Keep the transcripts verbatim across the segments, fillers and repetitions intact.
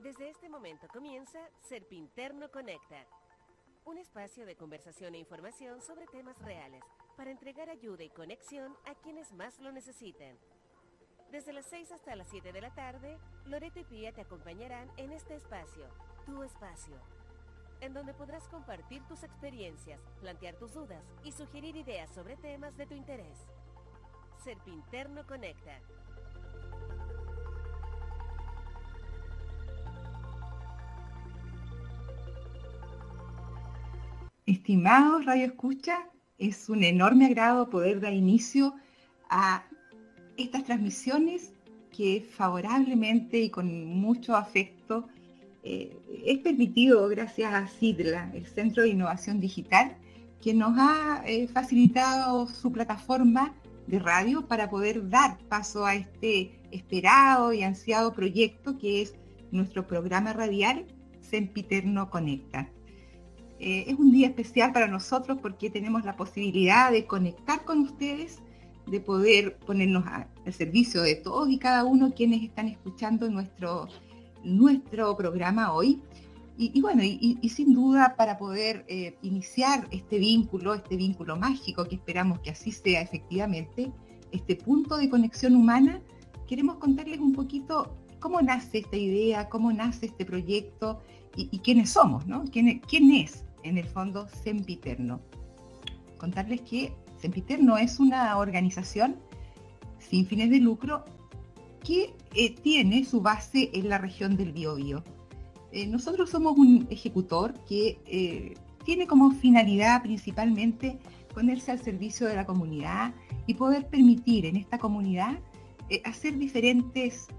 Desde este momento comienza Serpinterno Conecta, un espacio de conversación e información sobre temas reales para entregar ayuda y conexión a quienes más lo necesiten. Desde las seis hasta las siete de la tarde, Loreto y Pía te acompañarán en este espacio, tu espacio, en donde podrás compartir tus experiencias, plantear tus dudas y sugerir ideas sobre temas de tu interés. Serpinterno Conecta. Estimados Radio Escucha, es un enorme agrado poder dar inicio a estas transmisiones que favorablemente y con mucho afecto eh, es permitido gracias a CIDLA, el Centro de Innovación Digital, que nos ha eh, facilitado su plataforma de radio para poder dar paso a este esperado y ansiado proyecto que es nuestro programa radial Sempiterno Conecta. Eh, es un día especial para nosotros porque tenemos la posibilidad de conectar con ustedes, de poder ponernos a, al servicio de todos y cada uno quienes están escuchando nuestro, nuestro programa hoy. Y, y bueno, y, y sin duda para poder eh, iniciar este vínculo, este vínculo mágico que esperamos que así sea efectivamente, este punto de conexión humana, queremos contarles un poquito cómo nace esta idea, cómo nace este proyecto y, y quiénes somos, ¿no? ¿Quién, quién es? En el fondo Sempiterno. Contarles que Sempiterno es una organización sin fines de lucro que eh, tiene su base en la región del Biobío. Eh, nosotros somos un ejecutor que eh, tiene como finalidad principalmente ponerse al servicio de la comunidad y poder permitir en esta comunidad eh, hacer diferentes,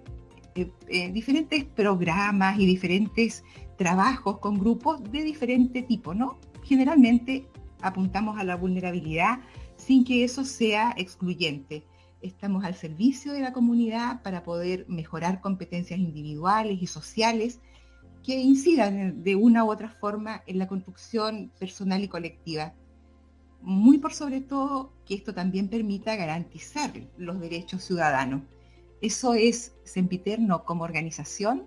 eh, eh, diferentes programas y diferentes trabajos con grupos de diferente tipo, ¿no? Generalmente apuntamos a la vulnerabilidad sin que eso sea excluyente. Estamos al servicio de la comunidad para poder mejorar competencias individuales y sociales que incidan de una u otra forma en la construcción personal y colectiva. Muy por sobre todo que esto también permita garantizar los derechos ciudadanos. Eso es Sempiterno como organización.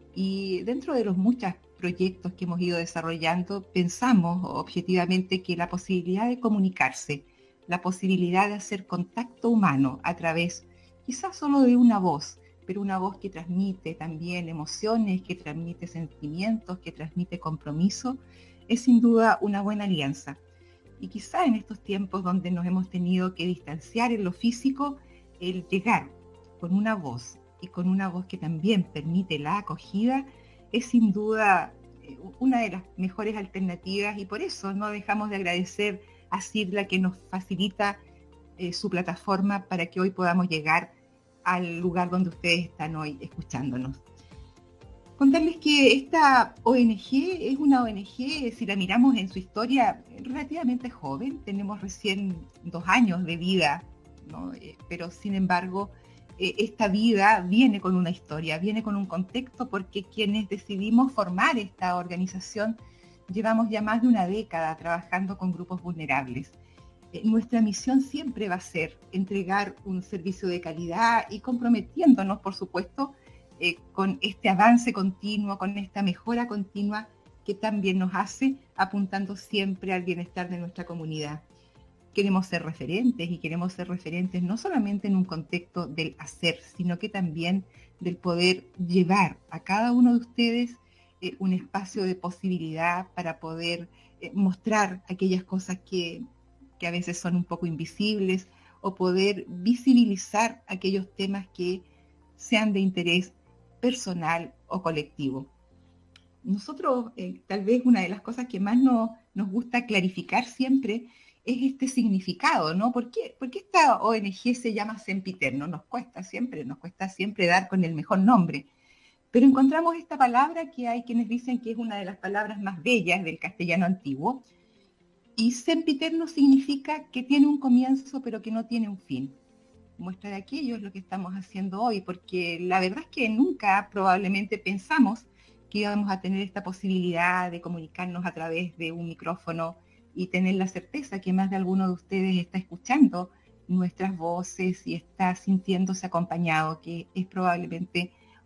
Y dentro de los muchos proyectos que hemos ido desarrollando, pensamos objetivamente que la posibilidad de comunicarse, la posibilidad de hacer contacto humano a través quizás solo de una voz, pero una voz que transmite también emociones, que transmite sentimientos, que transmite compromiso, es sin duda una buena alianza. Y quizá en estos tiempos donde nos hemos tenido que distanciar en lo físico, el llegar con una voz y con una voz que también permite la acogida, es sin duda una de las mejores alternativas y por eso no dejamos de agradecer a CIDLA que nos facilita eh, su plataforma para que hoy podamos llegar al lugar donde ustedes están hoy escuchándonos. Contarles que esta O N G es una O N G, si la miramos en su historia, relativamente joven, tenemos recién dos años de vida, ¿no? Eh, pero sin embargo, esta vida viene con una historia, viene con un contexto, porque quienes decidimos formar esta organización llevamos ya más de una década trabajando con grupos vulnerables. Eh, nuestra misión siempre va a ser entregar un servicio de calidad y comprometiéndonos, por supuesto, eh, con este avance continuo, con esta mejora continua que también nos hace apuntando siempre al bienestar de nuestra comunidad. Queremos ser referentes y queremos ser referentes no solamente en un contexto del hacer, sino que también del poder llevar a cada uno de ustedes eh, un espacio de posibilidad para poder eh, mostrar aquellas cosas que, que a veces son un poco invisibles o poder visibilizar aquellos temas que sean de interés personal o colectivo. Nosotros, eh, tal vez una de las cosas que más no, nos gusta clarificar siempre es este significado, ¿no? ¿Por qué, ¿Por qué esta O N G se llama Sempiterno? Nos cuesta siempre, nos cuesta siempre dar con el mejor nombre. Pero encontramos esta palabra que hay quienes dicen que es una de las palabras más bellas del castellano antiguo. Y Sempiterno significa que tiene un comienzo, pero que no tiene un fin. Muestra de aquello es lo que estamos haciendo hoy, porque la verdad es que nunca probablemente pensamos que íbamos a tener esta posibilidad de comunicarnos a través de un micrófono y tener la certeza que más de alguno de ustedes está escuchando nuestras voces y está sintiéndose acompañado, que es probablemente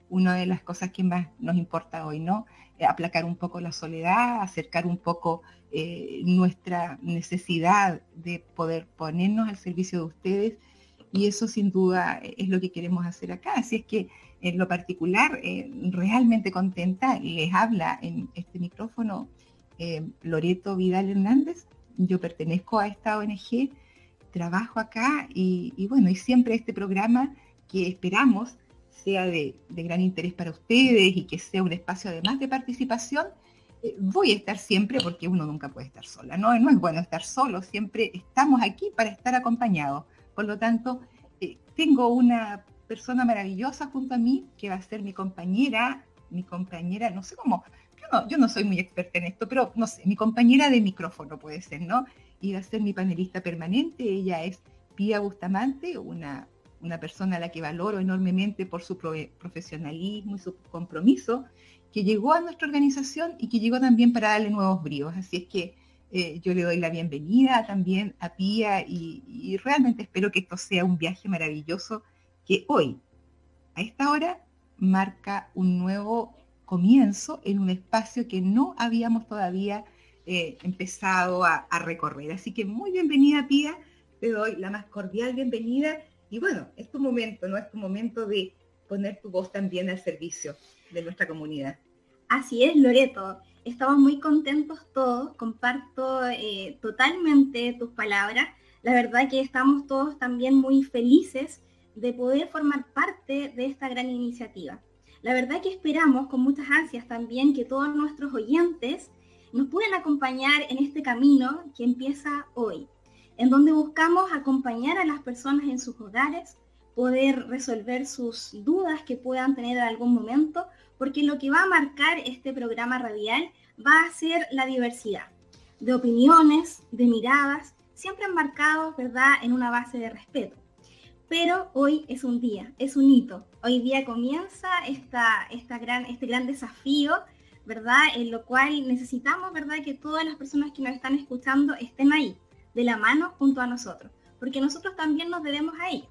una de las cosas que más nos importa hoy, ¿no? Aplacar un poco la soledad, acercar un poco eh, nuestra necesidad de poder ponernos al servicio de ustedes, y eso sin duda es lo que queremos hacer acá. Así es que en lo particular, eh, realmente contenta, les habla en este micrófono eh, Loreto Vidal Hernández. Yo pertenezco a esta O N G, trabajo acá y, y bueno, y siempre este programa que esperamos sea de, de gran interés para ustedes y que sea un espacio además de participación. Eh, voy a estar siempre, porque uno nunca puede estar sola, ¿no? No es bueno estar solo, siempre estamos aquí para estar acompañados. Por lo tanto, eh, tengo una persona maravillosa junto a mí que va a ser mi compañera, mi compañera, no sé cómo, yo no, yo no soy muy experta en esto, pero no sé, mi compañera de micrófono puede ser, ¿no? Y va a ser mi panelista permanente. Ella es Pía Bustamante, una, una persona a la que valoro enormemente por su pro, profesionalismo y su compromiso, que llegó a nuestra organización y que llegó también para darle nuevos bríos. Así es que eh, yo le doy la bienvenida también a Pía y, y realmente espero que esto sea un viaje maravilloso que hoy, a esta hora, marca un nuevo comienzo en un espacio que no habíamos todavía eh, empezado a, a recorrer. Así que muy bienvenida, Pía, te doy la más cordial bienvenida y bueno, es tu momento, ¿no? Es tu momento de poner tu voz también al servicio de nuestra comunidad. Así es, Loreto. Estamos muy contentos todos, comparto eh, totalmente tus palabras. La verdad que estamos todos también muy felices de poder formar parte de esta gran iniciativa. La verdad que esperamos con muchas ansias también que todos nuestros oyentes nos puedan acompañar en este camino que empieza hoy, en donde buscamos acompañar a las personas en sus hogares, poder resolver sus dudas que puedan tener en algún momento, porque lo que va a marcar este programa radial va a ser la diversidad de opiniones, de miradas, siempre enmarcados, ¿verdad?, en una base de respeto. Pero hoy es un día, es un hito. Hoy día comienza esta, esta gran, este gran desafío, ¿verdad?, en lo cual necesitamos, ¿verdad?, que todas las personas que nos están escuchando estén ahí, de la mano junto a nosotros, porque nosotros también nos debemos a ellos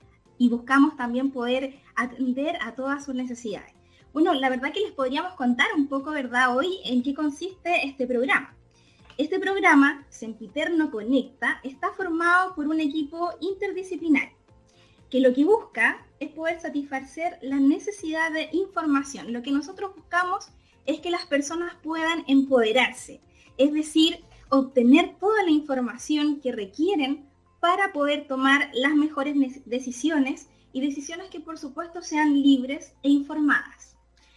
y buscamos también poder atender a todas sus necesidades. Bueno, la verdad que les podríamos contar un poco, ¿verdad?, hoy en qué consiste este programa. Este programa, Sempiterno Conecta, está formado por un equipo interdisciplinario, que lo que busca es poder satisfacer la necesidad de información. Lo que nosotros buscamos es que las personas puedan empoderarse, es decir, obtener toda la información que requieren para poder tomar las mejores decisiones y decisiones que por supuesto sean libres e informadas.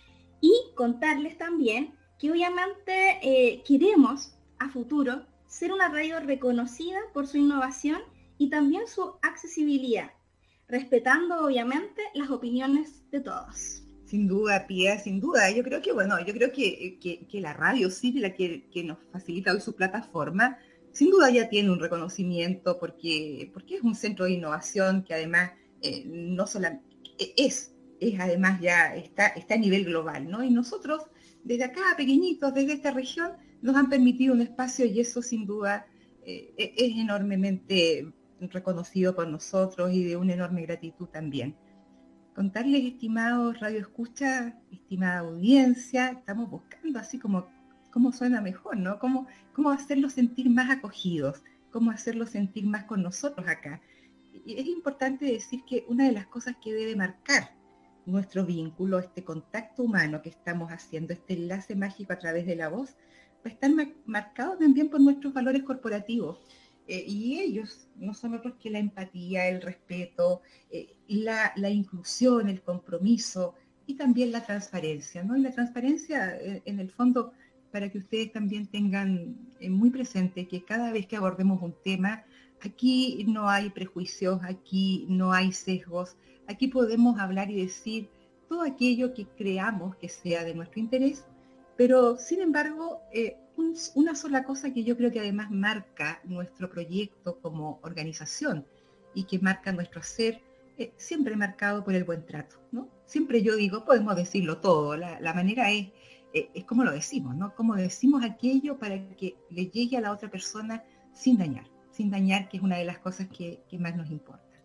Y contarles también que obviamente eh, queremos a futuro ser una radio reconocida por su innovación y también su accesibilidad, respetando obviamente las opiniones de todos. Sin duda, Pía, sin duda. Yo creo que, bueno, yo creo que, que, que la radio, sí, la que, que nos facilita hoy su plataforma, sin duda ya tiene un reconocimiento porque, porque es un centro de innovación que además eh, no solamente es, es además ya está, está a nivel global, ¿no? Y nosotros, desde acá, pequeñitos, desde esta región, nos han permitido un espacio y eso sin duda eh, es enormemente reconocido por nosotros y de una enorme gratitud también. Contarles, estimados Radio Escucha, estimada audiencia, estamos buscando así como cómo suena mejor, ¿no? Cómo, cómo hacerlos sentir más acogidos, cómo hacerlos sentir más con nosotros acá. Y es importante decir que una de las cosas que debe marcar nuestro vínculo, este contacto humano que estamos haciendo, este enlace mágico a través de la voz, va a estar marcado también por nuestros valores corporativos. Eh, y ellos no son otros que la empatía, el respeto, eh, la, la inclusión, el compromiso y también la transparencia, ¿no? Y la transparencia, eh, en el fondo, para que ustedes también tengan eh, muy presente que cada vez que abordemos un tema, aquí no hay prejuicios, aquí no hay sesgos, aquí podemos hablar y decir todo aquello que creamos que sea de nuestro interés, pero sin embargo, eh, un, una sola cosa que yo creo que además marca nuestro proyecto como organización y que marca nuestro ser, eh, siempre marcado por el buen trato, ¿no? Siempre yo digo, podemos decirlo todo, la, la manera es, eh, es como lo decimos, ¿no? Como decimos aquello para que le llegue a la otra persona sin dañar, sin dañar, que es una de las cosas que, que más nos importa.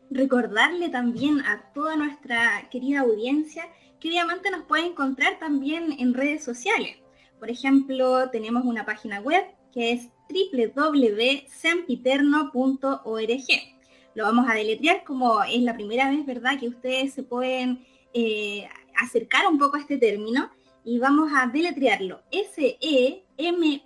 Recordarle también a toda nuestra querida audiencia que obviamente nos puede encontrar también en redes sociales. Por ejemplo, tenemos una página web que es doble u doble u doble u punto sempiterno punto org. Lo vamos a deletrear como es la primera vez, ¿verdad?, que ustedes se pueden eh, acercar un poco a este término, y vamos a deletrearlo. S E M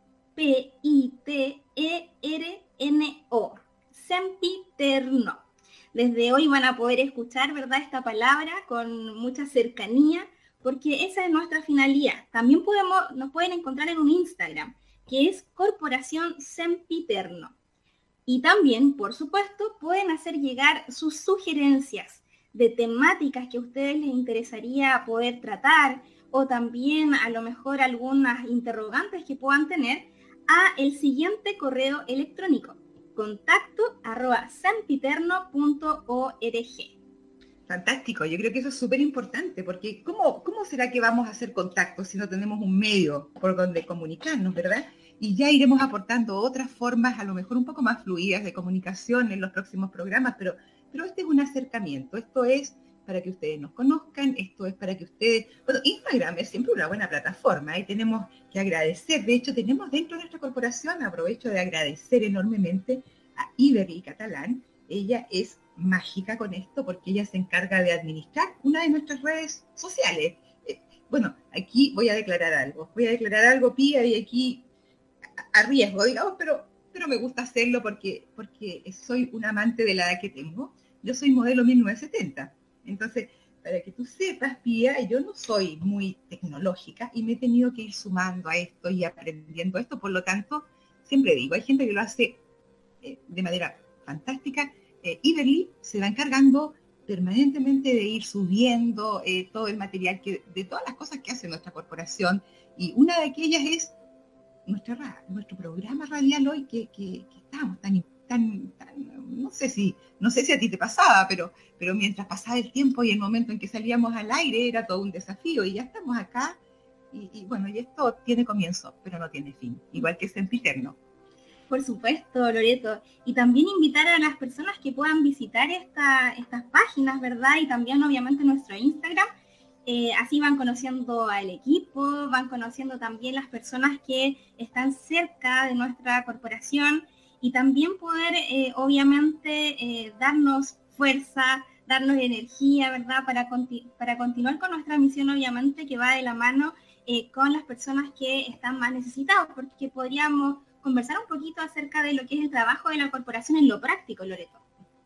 P I T E R N O. Sempiterno. Desde hoy van a poder escuchar, ¿verdad?, esta palabra con mucha cercanía, porque esa es nuestra finalidad. También podemos, nos pueden encontrar en un Instagram, que es Corporación Sempiterno. Y también, por supuesto, pueden hacer llegar sus sugerencias de temáticas que a ustedes les interesaría poder tratar, o también a lo mejor algunas interrogantes que puedan tener, a el siguiente correo electrónico: contacto arroba sempiterno punto org. Fantástico, yo creo que eso es súper importante, porque ¿cómo, ¿cómo será que vamos a hacer contacto si no tenemos un medio por donde comunicarnos, verdad? Y ya iremos aportando otras formas, a lo mejor un poco más fluidas de comunicación en los próximos programas, pero, pero este es un acercamiento, esto es para que ustedes nos conozcan, esto es para que ustedes... Bueno, Instagram es siempre una buena plataforma y tenemos que agradecer, de hecho tenemos dentro de nuestra corporación, aprovecho de agradecer enormemente a Iberly Catalán. Ella es mágica con esto porque ella se encarga de administrar una de nuestras redes sociales. Eh, bueno, aquí voy a declarar algo, voy a declarar algo, Pía, y aquí a, a riesgo, digamos, pero, pero me gusta hacerlo porque, porque soy un amante de la edad que tengo. Yo soy modelo mil novecientos setenta, entonces, para que tú sepas, Pía, yo no soy muy tecnológica y me he tenido que ir sumando a esto y aprendiendo esto, por lo tanto, siempre digo, hay gente que lo hace eh, de manera fantástica. Eh, Iberly se va encargando permanentemente de ir subiendo eh, todo el material, que, de todas las cosas que hace nuestra corporación, y una de aquellas es nuestra, nuestro programa radial hoy, que, que, que estamos tan, tan, tan, no sé si, no sé si a ti te pasaba, pero, pero mientras pasaba el tiempo y el momento en que salíamos al aire era todo un desafío, y ya estamos acá, y, y bueno, y esto tiene comienzo, pero no tiene fin, igual que Sempiterno. Por supuesto, Loreto. Y también invitar a las personas que puedan visitar esta, estas páginas, ¿verdad? Y también, obviamente, nuestro Instagram. Eh, así van conociendo al equipo, van conociendo también las personas que están cerca de nuestra corporación, y también poder, eh, obviamente, eh, darnos fuerza, darnos energía, ¿verdad? Para, conti- para continuar con nuestra misión, obviamente, que va de la mano eh, con las personas que están más necesitadas, porque podríamos conversar un poquito acerca de lo que es el trabajo de la corporación en lo práctico, Loreto.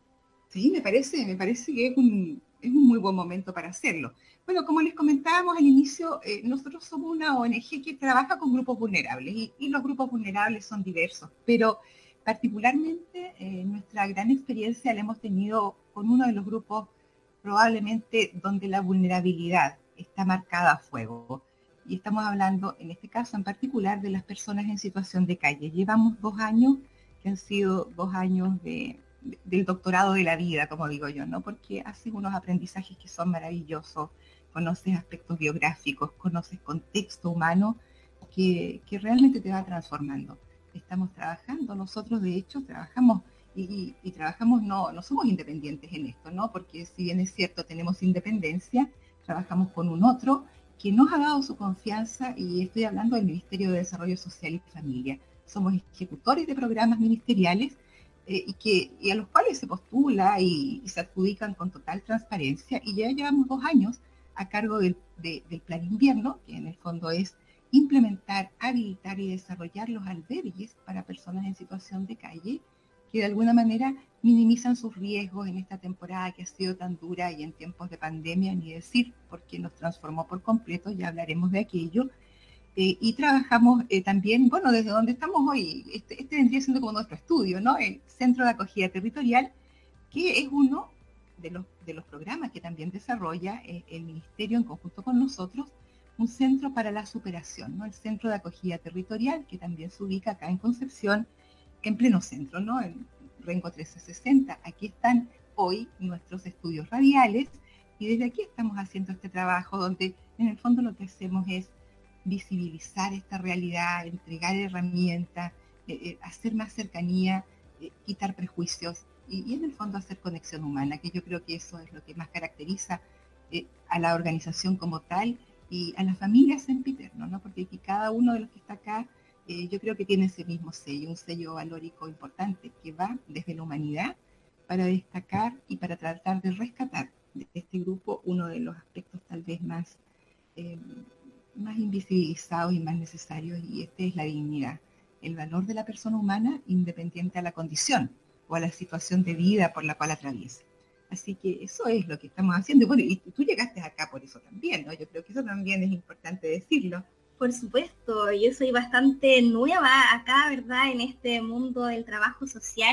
Sí, me parece, me parece que es un, es un muy buen momento para hacerlo. Bueno, como les comentábamos al inicio, eh, nosotros somos una O N G que trabaja con grupos vulnerables, y, y los grupos vulnerables son diversos, pero particularmente eh, nuestra gran experiencia la hemos tenido con uno de los grupos probablemente donde la vulnerabilidad está marcada a fuego. Y estamos hablando, en este caso en particular, de las personas en situación de calle. Llevamos dos años, que han sido dos años de, de, del doctorado de la vida, como digo yo, ¿no? Porque haces unos aprendizajes que son maravillosos, conoces aspectos biográficos, conoces contexto humano, que, que realmente te va transformando. Estamos trabajando, nosotros de hecho trabajamos, y, y, y trabajamos, no, no somos independientes en esto, ¿no? Porque si bien es cierto, tenemos independencia, trabajamos con un otro que nos ha dado su confianza, y estoy hablando del Ministerio de Desarrollo Social y Familia. Somos ejecutores de programas ministeriales eh, y, que, y a los cuales se postula y, y se adjudican con total transparencia, y ya llevamos dos años a cargo del, de, del Plan Invierno, que en el fondo es implementar, habilitar y desarrollar los albergues para personas en situación de calle, que de alguna manera minimizan sus riesgos en esta temporada que ha sido tan dura, y en tiempos de pandemia, ni decir, porque nos transformó por completo, ya hablaremos de aquello. Eh, y trabajamos eh, también, bueno, desde donde estamos hoy, este, este vendría siendo como nuestro estudio, ¿no? El Centro de Acogida Territorial, que es uno de los, de los programas que también desarrolla eh, el Ministerio en conjunto con nosotros, un centro para la superación, ¿no? El Centro de Acogida Territorial, que también se ubica acá en Concepción, en pleno centro, ¿no? En Rengo trescientos sesenta. Aquí están hoy nuestros estudios radiales, y desde aquí estamos haciendo este trabajo donde en el fondo lo que hacemos es visibilizar esta realidad, entregar herramientas, eh, eh, hacer más cercanía, eh, quitar prejuicios, y, y en el fondo hacer conexión humana, que yo creo que eso es lo que más caracteriza eh, a la organización como tal y a la familia sempiterno, ¿no? Porque aquí cada uno de los que está acá, eh, yo creo que tiene ese mismo sello, un sello valórico importante que va desde la humanidad para destacar y para tratar de rescatar de este grupo uno de los aspectos tal vez más, eh, más invisibilizados y más necesarios, y este es la dignidad, el valor de la persona humana independiente a la condición o a la situación de vida por la cual atraviesa. Así que eso es lo que estamos haciendo. Bueno, y tú llegaste acá por eso también, ¿no? Yo creo que eso también es importante decirlo. Por supuesto, yo soy bastante nueva acá, ¿verdad? En este mundo del trabajo social,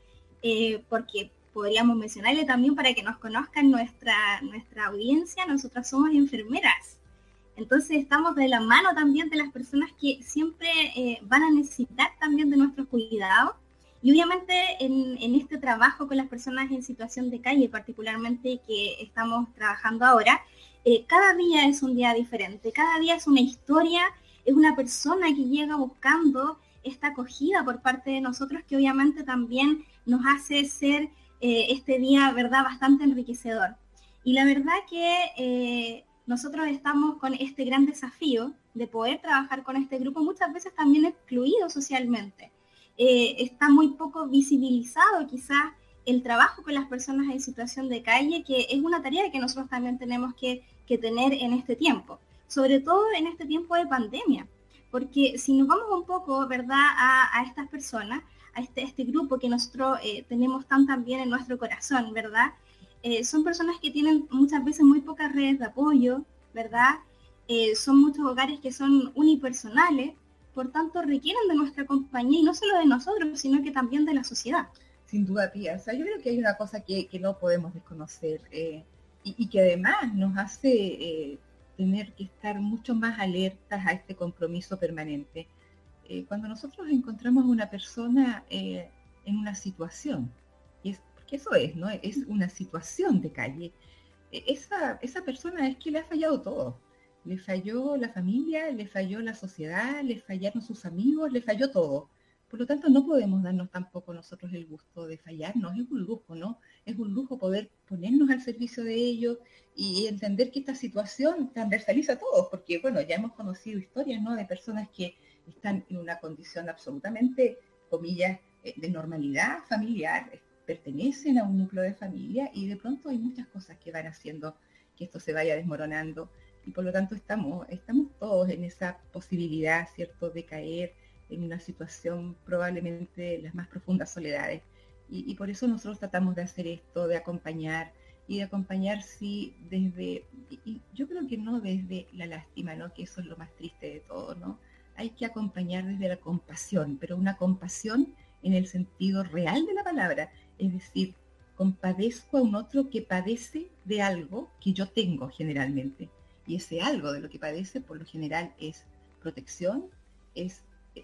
eh, porque podríamos mencionarle también para que nos conozcan nuestra, nuestra audiencia, nosotras somos enfermeras. Entonces estamos de la mano también de las personas que siempre eh, van a necesitar también de nuestros cuidados. Y obviamente en, en este trabajo con las personas en situación de calle, particularmente que estamos trabajando ahora, eh, cada día es un día diferente, cada día es una historia, es una persona que llega buscando esta acogida por parte de nosotros, que obviamente también nos hace ser eh, este día, ¿verdad?, bastante enriquecedor. Y la verdad que eh, nosotros estamos con este gran desafío de poder trabajar con este grupo, muchas veces también excluido socialmente. Eh, está muy poco visibilizado quizás el trabajo con las personas en situación de calle, que es una tarea que nosotros también tenemos que, que tener en este tiempo, sobre todo en este tiempo de pandemia, porque si nos vamos un poco, ¿verdad?, a, a estas personas, a este, este grupo que nosotros eh, tenemos tan también en nuestro corazón, ¿verdad?, eh, son personas que tienen muchas veces muy pocas redes de apoyo, ¿verdad?, eh, son muchos hogares que son unipersonales, por tanto requieren de nuestra compañía, y no solo de nosotros, sino que también de la sociedad. Sin duda, Pía. O sea, yo creo que hay una cosa que, que no podemos desconocer eh, y, y que además nos hace eh, tener que estar mucho más alertas a este compromiso permanente. Eh, cuando nosotros encontramos a una persona eh, en una situación, y es, porque eso es, ¿no? Es una situación de calle, eh, esa, esa persona es que le ha fallado todo. Le falló la familia, le falló la sociedad, le fallaron sus amigos, le falló todo. Por lo tanto, no podemos darnos tampoco nosotros el gusto de fallarnos. Es un lujo, ¿no? Es un lujo poder ponernos al servicio de ellos y entender que esta situación transversaliza a todos, porque, bueno, ya hemos conocido historias, ¿no?, de personas que están en una condición absolutamente, comillas, de normalidad familiar, pertenecen a un núcleo de familia y de pronto hay muchas cosas que van haciendo que esto se vaya desmoronando. Y por lo tanto estamos, estamos todos en esa posibilidad, ¿cierto?, de caer en una situación probablemente de las más profundas soledades. Y, y por eso nosotros tratamos de hacer esto, de acompañar, y de acompañar, sí, desde, y, y yo creo que no desde la lástima, ¿no?, que eso es lo más triste de todo, ¿no? Hay que acompañar desde la compasión, pero una compasión en el sentido real de la palabra, es decir, compadezco a un otro que padece de algo que yo tengo generalmente. Y ese algo de lo que padece, por lo general, es protección, es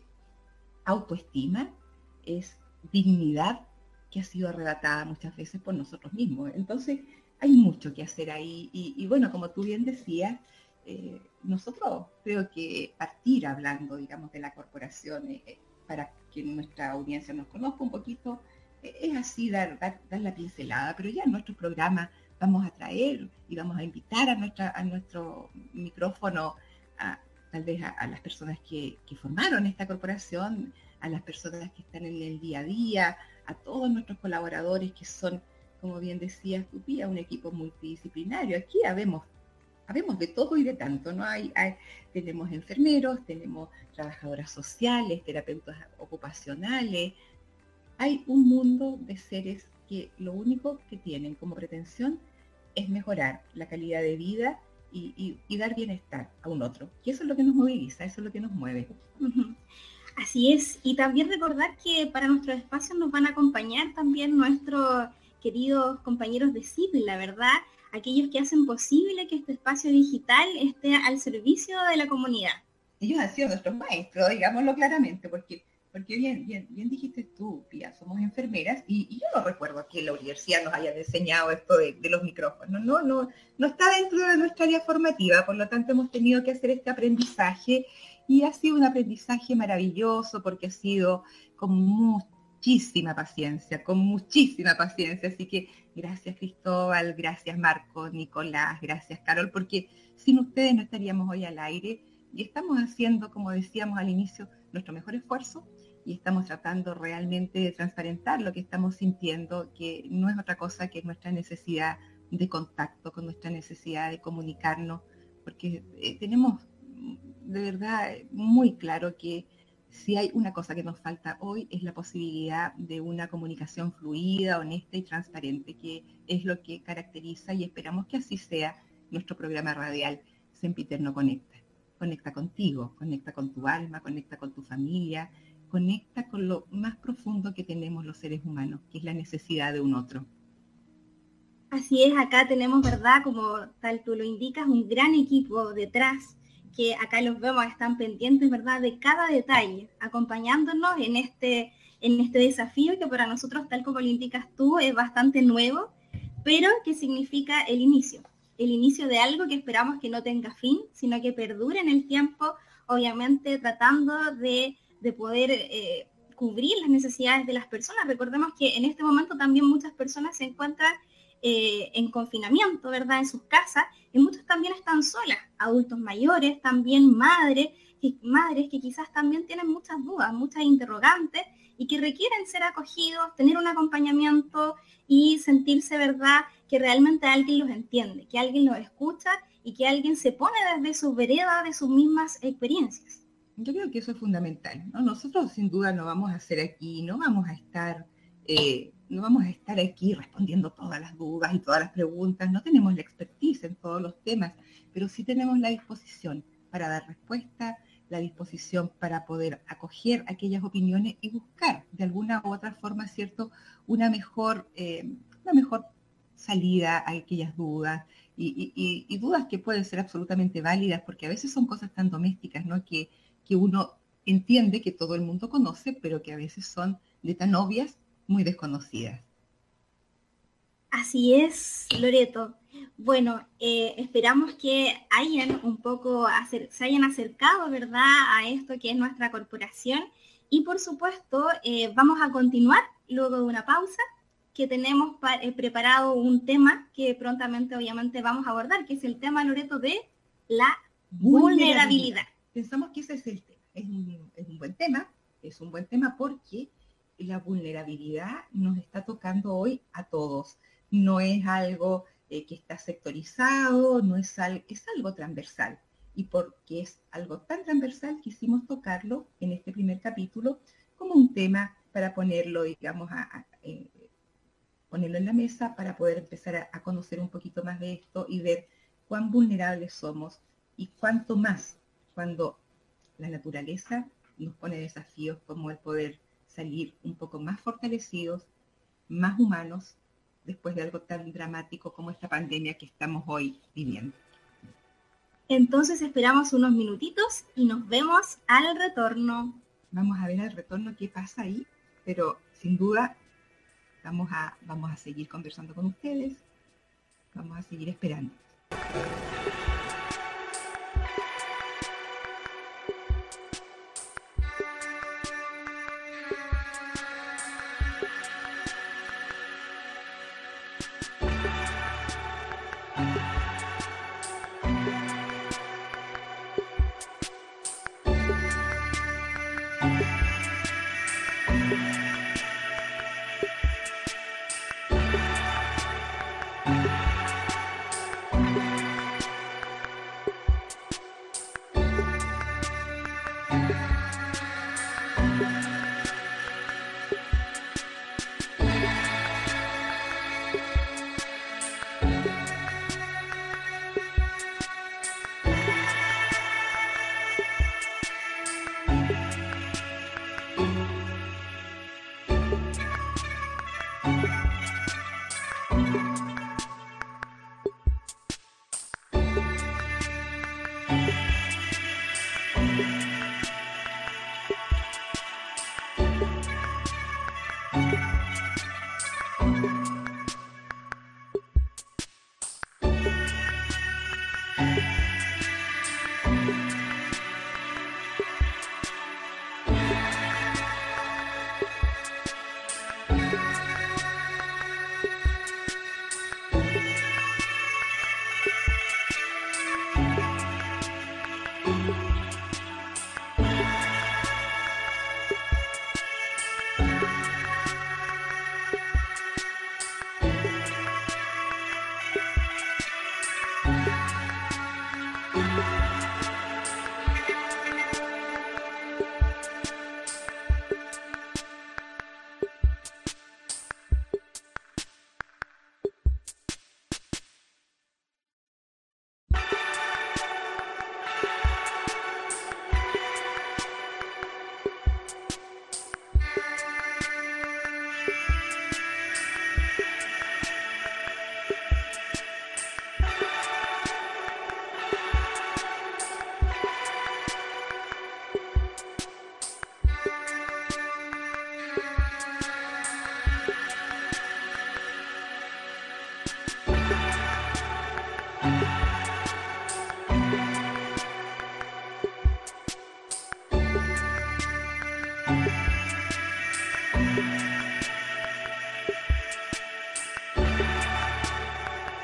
autoestima, es dignidad que ha sido arrebatada muchas veces por nosotros mismos. Entonces, hay mucho que hacer ahí. Y, y bueno, como tú bien decías, eh, nosotros creo que partir hablando, digamos, de la corporación, eh, para que nuestra audiencia nos conozca un poquito, eh, es así dar, dar, dar la pincelada, pero ya en nuestro programa vamos a traer y vamos a invitar a, nuestra, a nuestro micrófono a, tal vez a, a las personas que, que formaron esta corporación, a las personas que están en el día a día, a todos nuestros colaboradores que son, como bien decías tú, Pía, un equipo multidisciplinario. Aquí habemos, habemos de todo y de tanto, ¿no? Hay, hay, tenemos enfermeros, tenemos trabajadoras sociales, terapeutas ocupacionales. Hay un mundo de seres que lo único que tienen como pretensión es mejorar la calidad de vida y, y, y dar bienestar a un otro. Y eso es lo que nos moviliza, eso es lo que nos mueve. Uh-huh. Así es, y también recordar que para nuestros espacios nos van a acompañar también nuestros queridos compañeros de Sigla, ¿verdad? Aquellos que hacen posible que este espacio digital esté al servicio de la comunidad. Ellos han sido nuestros maestros, digámoslo claramente, porque Porque bien, bien, bien dijiste tú, Pía, somos enfermeras y, y yo no recuerdo que en la universidad nos hayan enseñado esto de, de los micrófonos. No, no, no está dentro de nuestra área formativa, por lo tanto hemos tenido que hacer este aprendizaje y ha sido un aprendizaje maravilloso porque ha sido con mu- muchísima paciencia, con muchísima paciencia. Así que gracias Cristóbal, gracias Marco, Nicolás, gracias Carol, porque sin ustedes no estaríamos hoy al aire y estamos haciendo, como decíamos al inicio, nuestro mejor esfuerzo y estamos tratando realmente de transparentar lo que estamos sintiendo, que no es otra cosa que nuestra necesidad de contacto, con nuestra necesidad de comunicarnos, porque eh, tenemos de verdad muy claro que si hay una cosa que nos falta hoy es la posibilidad de una comunicación fluida, honesta y transparente, que es lo que caracteriza y esperamos que así sea nuestro programa radial Sempiterno Conecta. Conecta contigo, conecta con tu alma, conecta con tu familia, conecta con lo más profundo que tenemos los seres humanos, que es la necesidad de un otro. Así es, acá tenemos, ¿verdad? Como tal tú lo indicas, un gran equipo detrás, que acá los vemos, están pendientes, ¿verdad?, de cada detalle, acompañándonos en este, en este desafío que para nosotros, tal como lo indicas tú, es bastante nuevo, pero que significa el inicio, el inicio de algo que esperamos que no tenga fin, sino que perdure en el tiempo, obviamente tratando de, de poder eh, cubrir las necesidades de las personas. Recordemos que en este momento también muchas personas se encuentran Eh, en confinamiento, ¿verdad?, en sus casas, y muchos también están solas, adultos mayores, también madres, que, madres que quizás también tienen muchas dudas, muchas interrogantes, y que requieren ser acogidos, tener un acompañamiento y sentirse, ¿verdad?, que realmente alguien los entiende, que alguien los escucha y que alguien se pone desde su vereda, de sus mismas experiencias. Yo creo que eso es fundamental, ¿no? Nosotros sin duda no vamos a hacer aquí, no vamos a estar... Eh, no vamos a estar aquí respondiendo todas las dudas y todas las preguntas, no tenemos la expertise en todos los temas, pero sí tenemos la disposición para dar respuesta, la disposición para poder acoger aquellas opiniones y buscar de alguna u otra forma, ¿cierto?, una mejor, eh, una mejor salida a aquellas dudas y, y, y dudas que pueden ser absolutamente válidas, porque a veces son cosas tan domésticas, ¿no?, que, que uno entiende que todo el mundo conoce, pero que a veces son de tan obvias, muy desconocidas. Así es, Loreto. Bueno, eh, esperamos que hayan un poco, acer- se hayan acercado, ¿verdad?, a esto que es nuestra corporación. Y por supuesto, eh, vamos a continuar luego de una pausa, que tenemos pa- eh, preparado un tema que prontamente, obviamente, vamos a abordar, que es el tema, Loreto, de la vulnerabilidad. vulnerabilidad. Pensamos que ese es el tema. Es un, es un buen tema, es un buen tema porque la vulnerabilidad nos está tocando hoy a todos. No es algo eh, que está sectorizado, no es, al, es algo transversal. Y porque es algo tan transversal, quisimos tocarlo en este primer capítulo como un tema para ponerlo, digamos, a, a, eh, ponerlo en la mesa para poder empezar a, a conocer un poquito más de esto y ver cuán vulnerables somos y cuánto más cuando la naturaleza nos pone desafíos como el poder salir un poco más fortalecidos, más humanos, después de algo tan dramático como esta pandemia que estamos hoy viviendo. Entonces esperamos unos minutitos y nos vemos al retorno. Vamos a ver al retorno qué pasa ahí, pero sin duda vamos a, vamos a seguir conversando con ustedes, vamos a seguir esperando.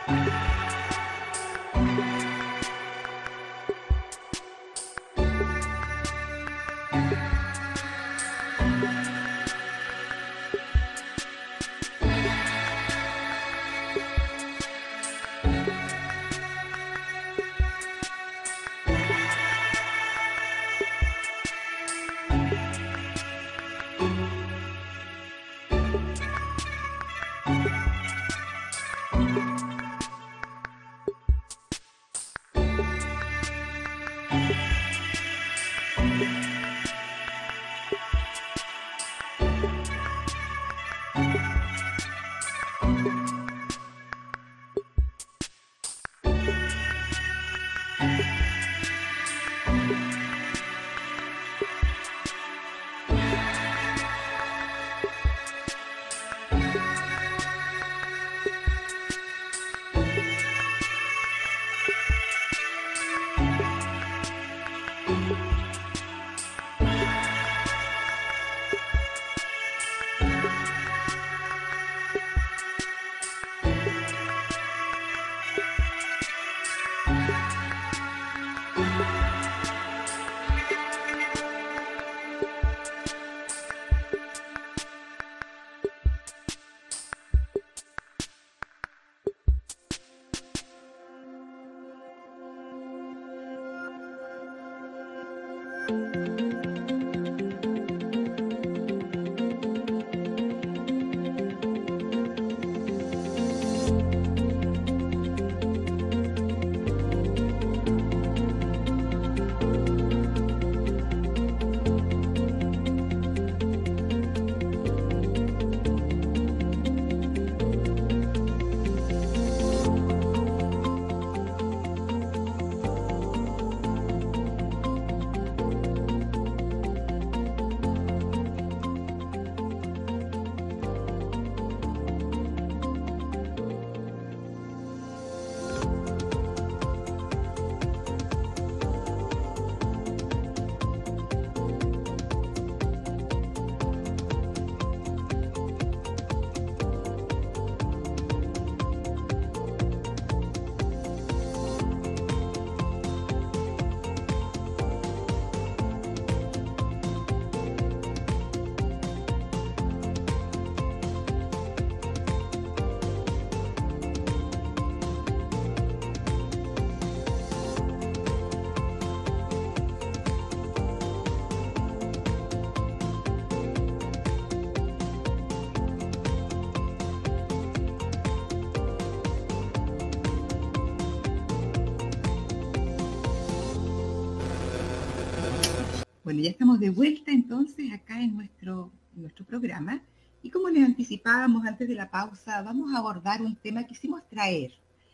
Bueno, ya estamos de vuelta entonces acá en nuestro, en nuestro programa y como les anticipábamos antes de la pausa, vamos a abordar un tema que quisimos traer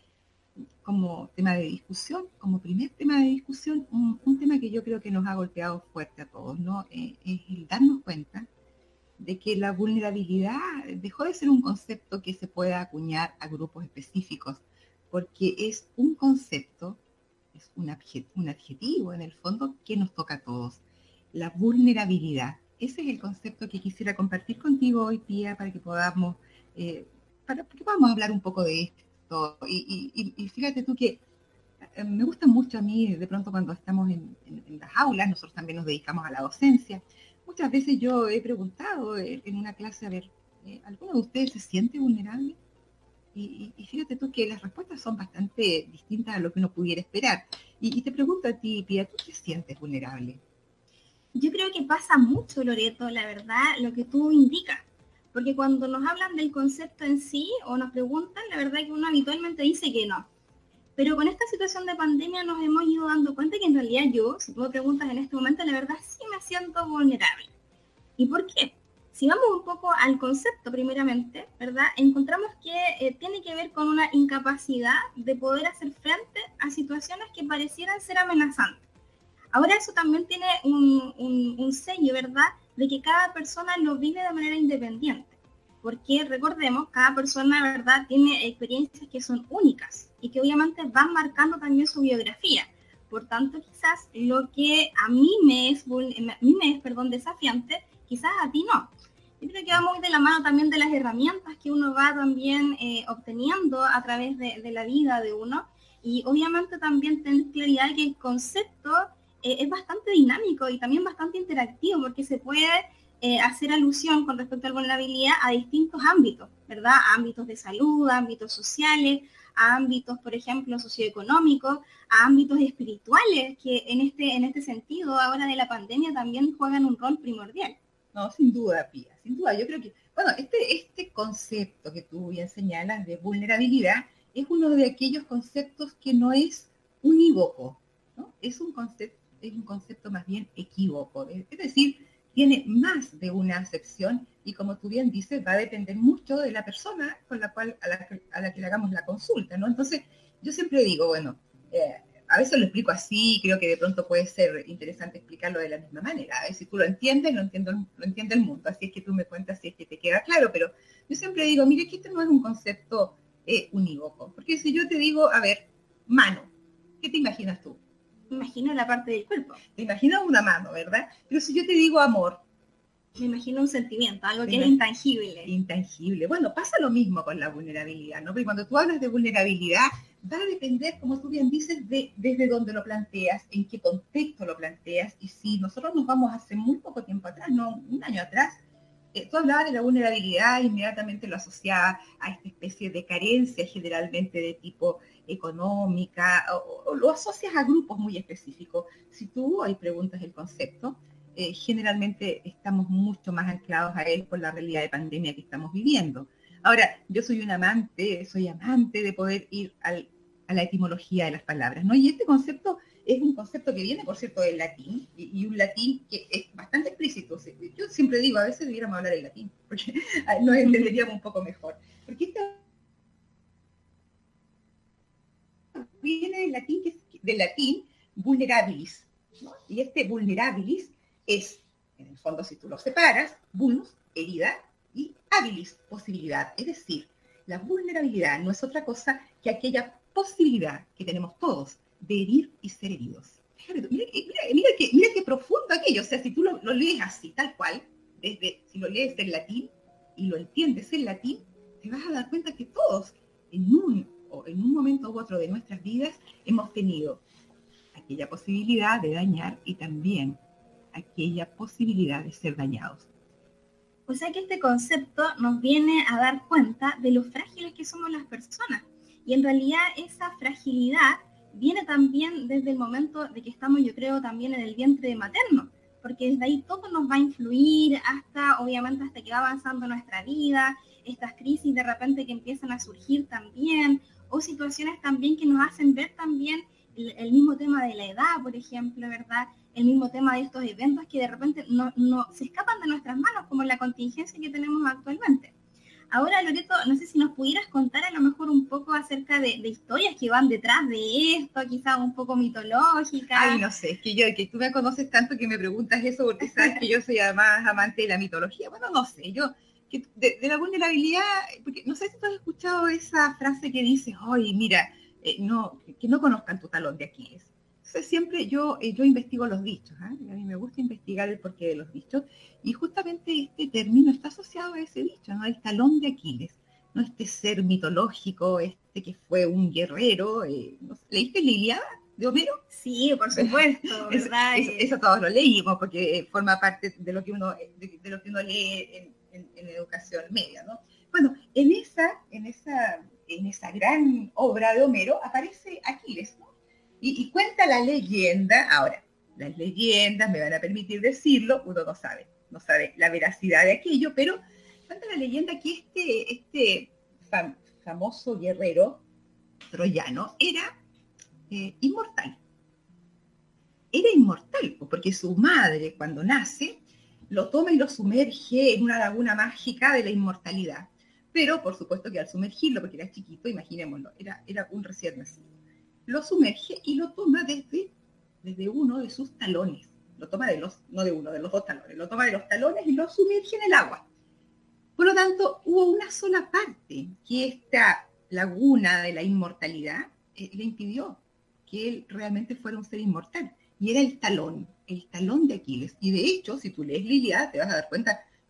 como tema de discusión, como primer tema de discusión, un, un tema que yo creo que nos ha golpeado fuerte a todos, ¿no? Eh, es el darnos cuenta de que la vulnerabilidad dejó de ser un concepto que se pueda acuñar a grupos específicos, porque es un concepto, es un, adjet, un adjetivo en el fondo que nos toca a todos. La vulnerabilidad. Ese es el concepto que quisiera compartir contigo hoy, Pía, para que podamos, eh, para que podamos hablar un poco de esto. Y, y, y fíjate tú que eh, me gusta mucho a mí, de pronto cuando estamos en, en, en las aulas, nosotros también nos dedicamos a la docencia. Muchas veces yo he preguntado en una clase, a ver, eh, ¿alguno de ustedes se siente vulnerable? Y, y, y fíjate tú que las respuestas son bastante distintas a lo que uno pudiera esperar. Y, y te pregunto a ti, Pía, ¿tú te sientes vulnerable? Yo creo que pasa mucho, Loreto, la verdad, lo que tú indicas. Porque cuando nos hablan del concepto en sí o nos preguntan, la verdad que uno habitualmente dice que no. Pero con esta situación de pandemia nos hemos ido dando cuenta que en realidad yo, si tú me preguntas en este momento, la verdad sí me siento vulnerable. ¿Y por qué? Si vamos un poco al concepto primeramente, ¿verdad? Encontramos que eh, tiene que ver con una incapacidad de poder hacer frente a situaciones que parecieran ser amenazantes. Ahora eso también tiene un, un, un sello, ¿verdad? De que cada persona lo vive de manera independiente. Porque recordemos, cada persona, ¿verdad?, tiene experiencias que son únicas y que obviamente van marcando también su biografía. Por tanto, quizás lo que a mí me es, a mí me es perdón, desafiante, quizás a ti no. Yo creo que va muy de la mano también de las herramientas que uno va también eh, obteniendo a través de, de la vida de uno, y obviamente también tener claridad de que el concepto eh, es bastante dinámico y también bastante interactivo, porque se puede eh, hacer alusión con respecto a la vulnerabilidad a distintos ámbitos, ¿verdad? A ámbitos de salud, a ámbitos sociales, a ámbitos, por ejemplo, socioeconómicos, a ámbitos espirituales, que en este, en este sentido, ahora de la pandemia, también juegan un rol primordial. No, sin duda, Pía, sin duda. Yo creo que, bueno, este, este concepto que tú bien señalas de vulnerabilidad es uno de aquellos conceptos que no es unívoco, ¿no? Es un concepto, es un concepto más bien equívoco, es decir, tiene más de una acepción y, como tú bien dices, va a depender mucho de la persona con la cual a la, a la que le hagamos la consulta, ¿no? Entonces, yo siempre digo, bueno, eh, a veces lo explico así, creo que de pronto puede ser interesante explicarlo de la misma manera. A ver si tú lo entiendes, lo, entiendo, lo entiende el mundo, así es que tú me cuentas si es que te queda claro, pero yo siempre digo, mire que este no es un concepto eh, unívoco, porque si yo te digo, a ver, mano, ¿qué te imaginas tú? Me imagino la parte del cuerpo. Te imaginas una mano, ¿verdad? Pero si yo te digo amor, me imagino un sentimiento, algo que es intangible. Intangible. Bueno, pasa lo mismo con la vulnerabilidad, ¿no? Porque cuando tú hablas de vulnerabilidad, va a depender, como tú bien dices, de desde dónde lo planteas, en qué contexto lo planteas, y si nosotros nos vamos hace muy poco tiempo atrás, no, un año atrás, eh, tú hablabas de la vulnerabilidad, inmediatamente lo asociaba a esta especie de carencia, generalmente de tipo económica, o, o lo asocias a grupos muy específicos. Si tú hoy preguntas el concepto, Eh, generalmente estamos mucho más anclados a él por la realidad de pandemia que estamos viviendo. Ahora, yo soy un amante, soy amante de poder ir al, a la etimología de las palabras, ¿no? Y este concepto es un concepto que viene, por cierto, del latín, y, y un latín que es bastante explícito. Yo siempre digo, a veces debiéramos hablar el latín, porque nos entenderíamos un poco mejor. Porque esto viene del latín, que es, del latín vulnerabilis, ¿no? Y este vulnerabilis es, en el fondo, si tú lo separas, vulnus, herida, y habilis, posibilidad. Es decir, la vulnerabilidad no es otra cosa que aquella posibilidad que tenemos todos de herir y ser heridos. Mira, mira, mira, que, mira qué profundo aquello. O sea, si tú lo, lo lees así, tal cual, desde, si lo lees en latín y lo entiendes en latín, te vas a dar cuenta que todos, en un, o en un momento u otro de nuestras vidas, hemos tenido aquella posibilidad de dañar y también aquella posibilidad de ser dañados. O sea que este concepto nos viene a dar cuenta de lo frágiles que somos las personas. Y en realidad esa fragilidad viene también desde el momento de que estamos, yo creo, también en el vientre materno. Porque desde ahí todo nos va a influir hasta, obviamente, hasta que va avanzando nuestra vida, estas crisis de repente que empiezan a surgir también, o situaciones también que nos hacen ver también el, el mismo tema de la edad, por ejemplo, ¿verdad? El mismo tema de estos eventos que de repente no, no se escapan de nuestras manos, como la contingencia que tenemos actualmente. Ahora, Loreto, no sé si nos pudieras contar a lo mejor un poco acerca de, de historias que van detrás de esto, quizás un poco mitológicas. Ay, no sé, es que yo, que tú me conoces tanto que me preguntas eso porque sabes que yo soy además amante de la mitología. Bueno, no sé, yo, que de, de la vulnerabilidad, porque no sé si tú has escuchado esa frase que dice, oye, mira, eh, no, que no conozcan tu talón de Aquiles. Entonces siempre yo, eh, yo investigo los dichos, ¿eh? A mí me gusta investigar el porqué de los dichos, y justamente este término está asociado a ese dicho, ¿no? El talón de Aquiles, ¿no? Este ser mitológico, este que fue un guerrero, eh, ¿no? ¿Leíste la Ilíada de Homero? Sí, por supuesto, ¿verdad? Eso, eso, eso todos lo leímos, porque forma parte de lo que uno, de, de lo que uno lee en, en, en educación media, ¿no? Bueno, en esa, en esa, en esa gran obra de Homero aparece Aquiles, ¿no? Y, y cuenta la leyenda, ahora, las leyendas me van a permitir decirlo, uno no sabe, no sabe la veracidad de aquello, pero cuenta la leyenda que este, este fam, famoso guerrero troyano era eh, inmortal. Era inmortal, porque su madre, cuando nace, lo toma y lo sumerge en una laguna mágica de la inmortalidad. Pero, por supuesto que al sumergirlo, porque era chiquito, imaginémoslo, era, era un recién nacido, lo sumerge y lo toma desde, desde uno de sus talones. Lo toma de los, no de uno, de los dos talones. Lo toma de los talones y lo sumerge en el agua. Por lo tanto, hubo una sola parte que esta laguna de la inmortalidad eh, le impidió que él realmente fuera un ser inmortal. Y era el talón, el talón de Aquiles. Y de hecho, si tú lees la Ilíada, te vas a dar cuenta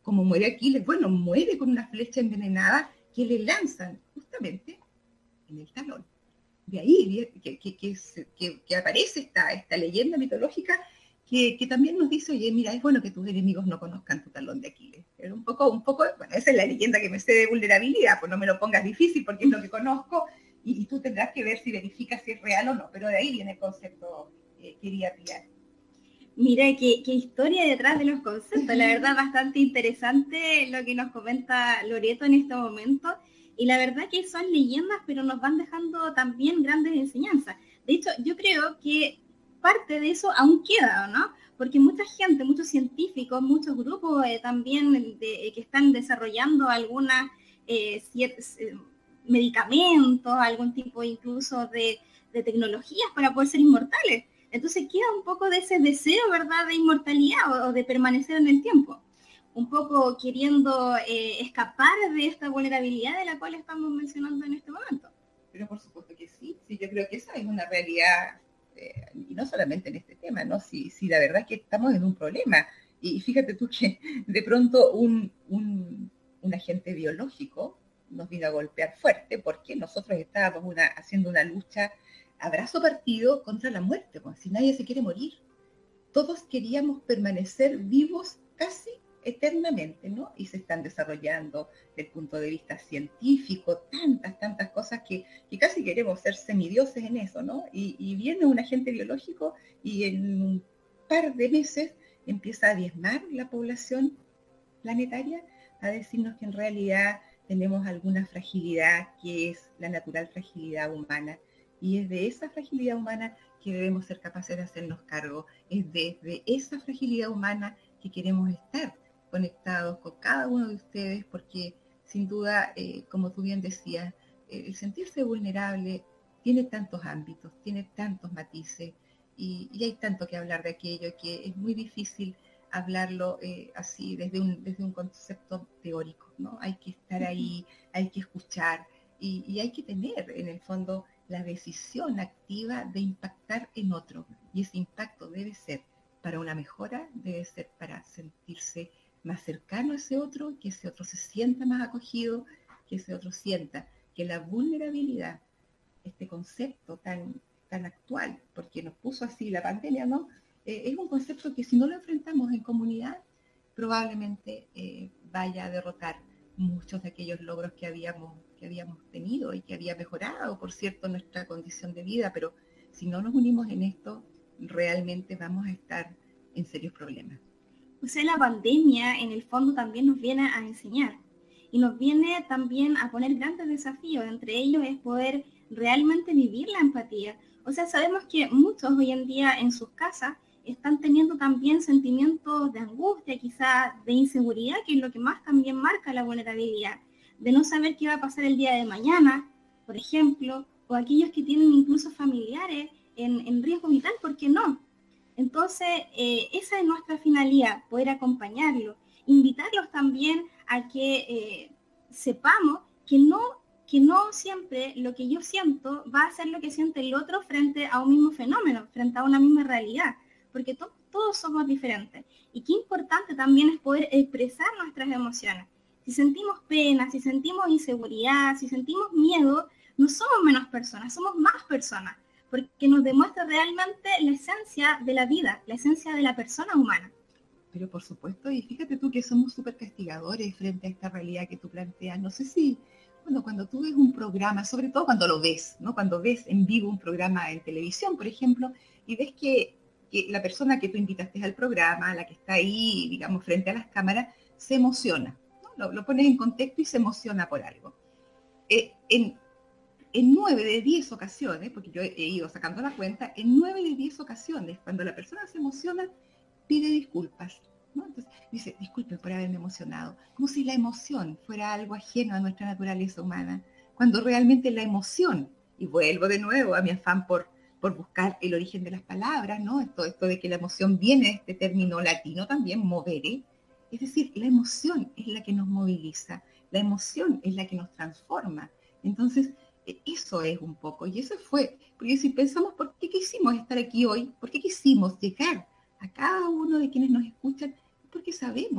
como muere Aquiles, bueno, muere con una flecha envenenada que le lanzan justamente en el talón. De ahí que, que, que, que, que aparece esta, esta leyenda mitológica que, que también nos dice, oye, mira, es bueno que tus enemigos no conozcan tu talón de Aquiles. Pero un poco, un poco, bueno, esa es la leyenda que me sé de vulnerabilidad, pues no me lo pongas difícil porque es lo que conozco y, y tú tendrás que ver si verificas si es real o no, pero de ahí viene el concepto eh, quería pillar. Mira, qué, qué historia detrás de los conceptos, la verdad bastante interesante lo que nos comenta Loreto en este momento, y la verdad que son leyendas, pero nos van dejando también grandes enseñanzas. De hecho, yo creo que parte de eso aún queda, ¿no? Porque mucha gente, muchos científicos, muchos grupos eh, también de, que están desarrollando algunas eh, ciertos, eh, medicamentos, algún tipo incluso de, de tecnologías para poder ser inmortales. Entonces queda un poco de ese deseo, ¿verdad?, de inmortalidad o de permanecer en el tiempo. Un poco queriendo eh, escapar de esta vulnerabilidad de la cual estamos mencionando en este momento. Pero por supuesto que sí, sí, yo creo que esa es una realidad, eh, y no solamente en este tema, ¿no? Sí, sí, la verdad es que estamos en un problema. Y fíjate tú que de pronto un, un, un agente biológico nos vino a golpear fuerte porque nosotros estábamos una, haciendo una lucha a brazo partido contra la muerte, pues, si nadie se quiere morir. Todos queríamos permanecer vivos casi eternamente, ¿no? Y se están desarrollando desde el punto de vista científico tantas, tantas cosas que, que casi queremos ser semidioses en eso, ¿no? Y, y viene un agente biológico y en un par de meses empieza a diezmar la población planetaria, a decirnos que en realidad tenemos alguna fragilidad que es la natural fragilidad humana. Y es de esa fragilidad humana que debemos ser capaces de hacernos cargo. Es desde esa fragilidad humana que queremos estar conectados con cada uno de ustedes, porque sin duda, eh, como tú bien decías, eh, el sentirse vulnerable tiene tantos ámbitos, tiene tantos matices, y, y hay tanto que hablar de aquello que es muy difícil hablarlo eh, así desde un, desde un concepto teórico, ¿no? Hay que estar ahí, hay que escuchar, y, y hay que tener, en el fondo, la decisión activa de impactar en otro, y ese impacto debe ser para una mejora, debe ser para sentirse más cercano a ese otro, que ese otro se sienta más acogido, que ese otro sienta que la vulnerabilidad, este concepto tan, tan actual, porque nos puso así la pandemia, ¿no? Eh, es un concepto que si no lo enfrentamos en comunidad, probablemente eh, vaya a derrotar muchos de aquellos logros que habíamos, que habíamos tenido y que había mejorado, por cierto, nuestra condición de vida, pero si no nos unimos en esto, realmente vamos a estar en serios problemas. O sea, la pandemia en el fondo también nos viene a enseñar y nos viene también a poner grandes desafíos. Entre ellos es poder realmente vivir la empatía. O sea, sabemos que muchos hoy en día en sus casas están teniendo también sentimientos de angustia, quizás de inseguridad, que es lo que más también marca la vulnerabilidad, de no saber qué va a pasar el día de mañana, por ejemplo, o aquellos que tienen incluso familiares en, en riesgo vital, ¿por qué no? Entonces, eh, esa es nuestra finalidad, poder acompañarlos, invitarlos también a que eh, sepamos que no, que no siempre lo que yo siento va a ser lo que siente el otro frente a un mismo fenómeno, frente a una misma realidad, porque to- todos somos diferentes. Y qué importante también es poder expresar nuestras emociones. Si sentimos pena, si sentimos inseguridad, si sentimos miedo, no somos menos personas, somos más personas, porque nos demuestra realmente la esencia de la vida, la esencia de la persona humana. Pero por supuesto, y fíjate tú que somos súper castigadores frente a esta realidad que tú planteas. No sé si, bueno, cuando tú ves un programa, sobre todo cuando lo ves, ¿no? Cuando ves en vivo un programa en televisión, por ejemplo, y ves que, que la persona que tú invitaste al programa, la que está ahí, digamos, frente a las cámaras, se emociona, ¿no? Lo, lo pones en contexto y se emociona por algo. Eh, en, En nueve de diez ocasiones, porque yo he ido sacando la cuenta, en nueve de diez ocasiones, cuando la persona se emociona, pide disculpas, ¿no? Entonces dice, disculpen por haberme emocionado, como si la emoción fuera algo ajeno a nuestra naturaleza humana, cuando realmente la emoción, y vuelvo de nuevo a mi afán por, por buscar el origen de las palabras, ¿no? Esto, esto de que la emoción viene de este término latino también, movere, es decir, la emoción es la que nos moviliza, la emoción es la que nos transforma. Entonces, eso es un poco, y eso fue, porque si pensamos por qué quisimos estar aquí hoy, por qué quisimos llegar a cada uno de quienes nos escuchan, porque sabemos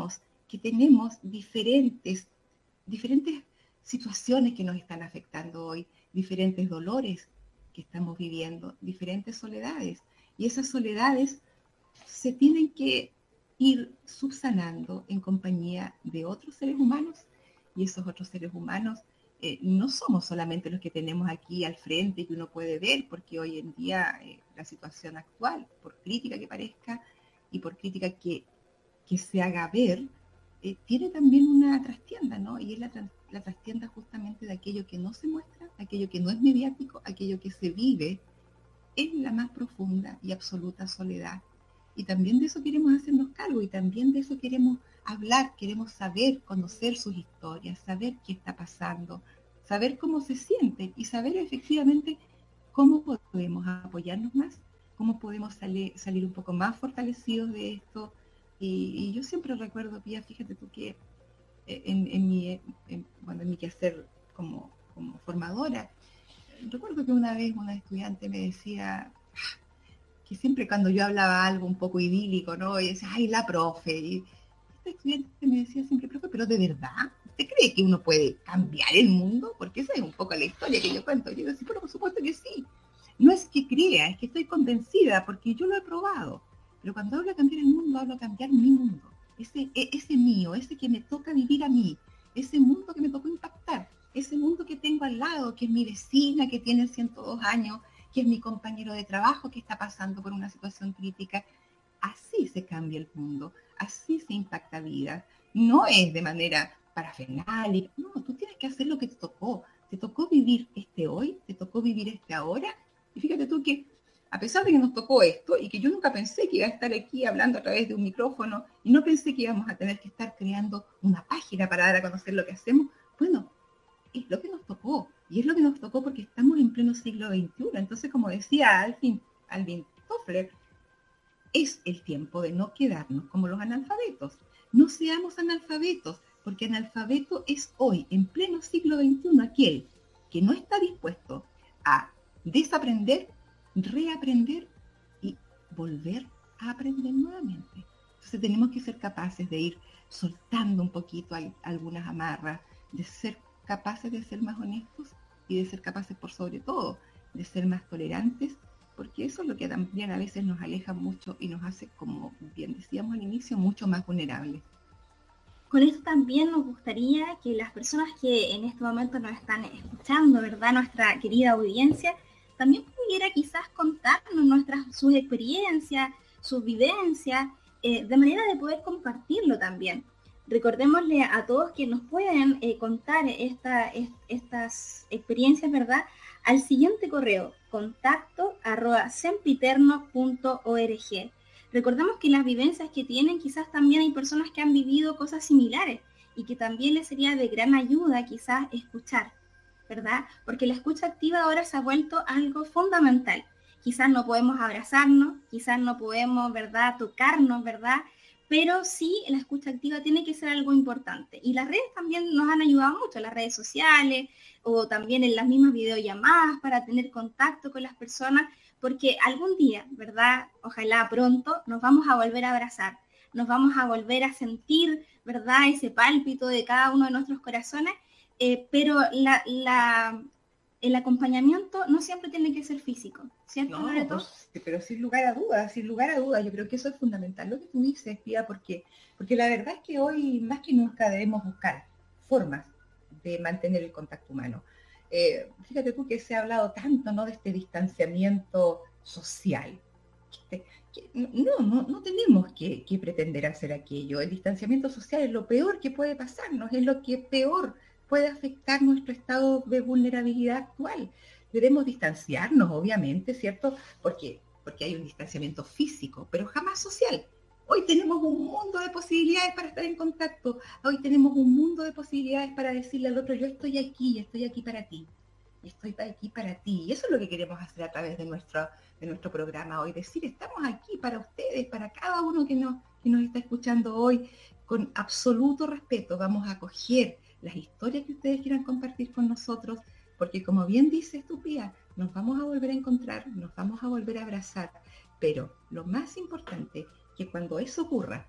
que tenemos diferentes, diferentes situaciones que nos están afectando hoy, diferentes dolores que estamos viviendo, diferentes soledades. Y esas soledades se tienen que ir subsanando en compañía de otros seres humanos, y esos otros seres humanos eh, no somos solamente los que tenemos aquí al frente que uno puede ver, porque hoy en día eh, la situación actual, por crítica que parezca y por crítica que, que se haga ver, eh, tiene también una trastienda, ¿no? Y es la, la trastienda justamente de aquello que no se muestra, aquello que no es mediático, aquello que se vive en la más profunda y absoluta soledad. Y también de eso queremos hacernos cargo, y también de eso queremos hablar, queremos saber, conocer sus historias, saber qué está pasando, saber cómo se sienten y saber efectivamente cómo podemos apoyarnos más, cómo podemos salir, salir un poco más fortalecidos de esto. Y, y yo siempre recuerdo, Pía, fíjate tú que en, en, mi, en, bueno, en mi quehacer como, como formadora, recuerdo que una vez una estudiante me decía que siempre cuando yo hablaba algo un poco idílico, ¿no? Y decía, ay, la profe. Y esta estudiante me decía siempre, profe, pero ¿de verdad? ¿Usted cree que uno puede cambiar el mundo? Porque esa es un poco la historia que yo cuento. Yo decía, bueno, por supuesto que sí. No es que crea, es que estoy convencida, porque yo lo he probado. Pero cuando hablo de cambiar el mundo, hablo de cambiar mi mundo. Ese, ese mío, ese que me toca vivir a mí. Ese mundo que me tocó impactar. Ese mundo que tengo al lado, que es mi vecina, que tiene ciento dos años, que es mi compañero de trabajo, que está pasando por una situación crítica. Así se cambia el mundo, así se impacta vida. No es de manera parafernal, no, tú tienes que hacer lo que te tocó. Te tocó vivir este hoy, te tocó vivir este ahora. Y fíjate tú que, a pesar de que nos tocó esto, y que yo nunca pensé que iba a estar aquí hablando a través de un micrófono, y no pensé que íbamos a tener que estar creando una página para dar a conocer lo que hacemos, bueno, es lo que nos tocó, y es lo que nos tocó porque estamos en pleno siglo veintiuno. Entonces, como decía Alvin, Alvin Toffler, es el tiempo de no quedarnos como los analfabetos. No seamos analfabetos, porque analfabeto es hoy, en pleno siglo veintiuno, aquel que no está dispuesto a desaprender, reaprender y volver a aprender nuevamente. Entonces tenemos que ser capaces de ir soltando un poquito algunas amarras, de ser capaces de ser más honestos y de ser capaces, por sobre todo, de ser más tolerantes, porque eso es lo que también a veces nos aleja mucho y nos hace, como bien decíamos al inicio, mucho más vulnerables. Con esto también nos gustaría que las personas que en este momento nos están escuchando, ¿verdad? Nuestra querida audiencia, también pudiera quizás contarnos nuestras, sus experiencias, sus vivencias, eh, de manera de poder compartirlo también. Recordémosle a todos que nos pueden eh, contar esta, est, estas experiencias, ¿verdad? Al siguiente correo, contacto arroba sempiterno punto org. Recordemos que las vivencias que tienen, quizás también hay personas que han vivido cosas similares y que también les sería de gran ayuda quizás escuchar, ¿verdad? Porque la escucha activa ahora se ha vuelto algo fundamental. Quizás no podemos abrazarnos, quizás no podemos, ¿verdad?, tocarnos, ¿verdad?, pero sí la escucha activa tiene que ser algo importante. Y las redes también nos han ayudado mucho, las redes sociales o también en las mismas videollamadas para tener contacto con las personas, porque algún día, ¿verdad?, ojalá pronto, nos vamos a volver a abrazar, nos vamos a volver a sentir, ¿verdad?, ese pálpito de cada uno de nuestros corazones, eh, pero la, la, el acompañamiento no siempre tiene que ser físico, ¿cierto, no, Loreto? Pues, pero sin lugar a dudas, sin lugar a dudas, yo creo que eso es fundamental, lo que tú dices, Pía, porque, porque la verdad es que hoy más que nunca debemos buscar formas de mantener el contacto humano. Eh, fíjate tú que se ha hablado tanto, ¿no?, de este distanciamiento social. Que, que, no, no, no tenemos que, que pretender hacer aquello. El distanciamiento social es lo peor que puede pasarnos, es lo que peor puede afectar nuestro estado de vulnerabilidad actual. Debemos distanciarnos, obviamente, ¿cierto? Porque, porque hay un distanciamiento físico, pero jamás social. Hoy tenemos un mundo de posibilidades para estar en contacto. Hoy tenemos un mundo de posibilidades para decirle al otro, yo estoy aquí, estoy aquí para ti. Estoy aquí para ti. Y eso es lo que queremos hacer a través de nuestro, de nuestro programa hoy. Decir, estamos aquí para ustedes, para cada uno que nos, que nos está escuchando hoy, con absoluto respeto. Vamos a acoger las historias que ustedes quieran compartir con nosotros, porque como bien dices tú, Pía, nos vamos a volver a encontrar, nos vamos a volver a abrazar, pero lo más importante, que cuando eso ocurra,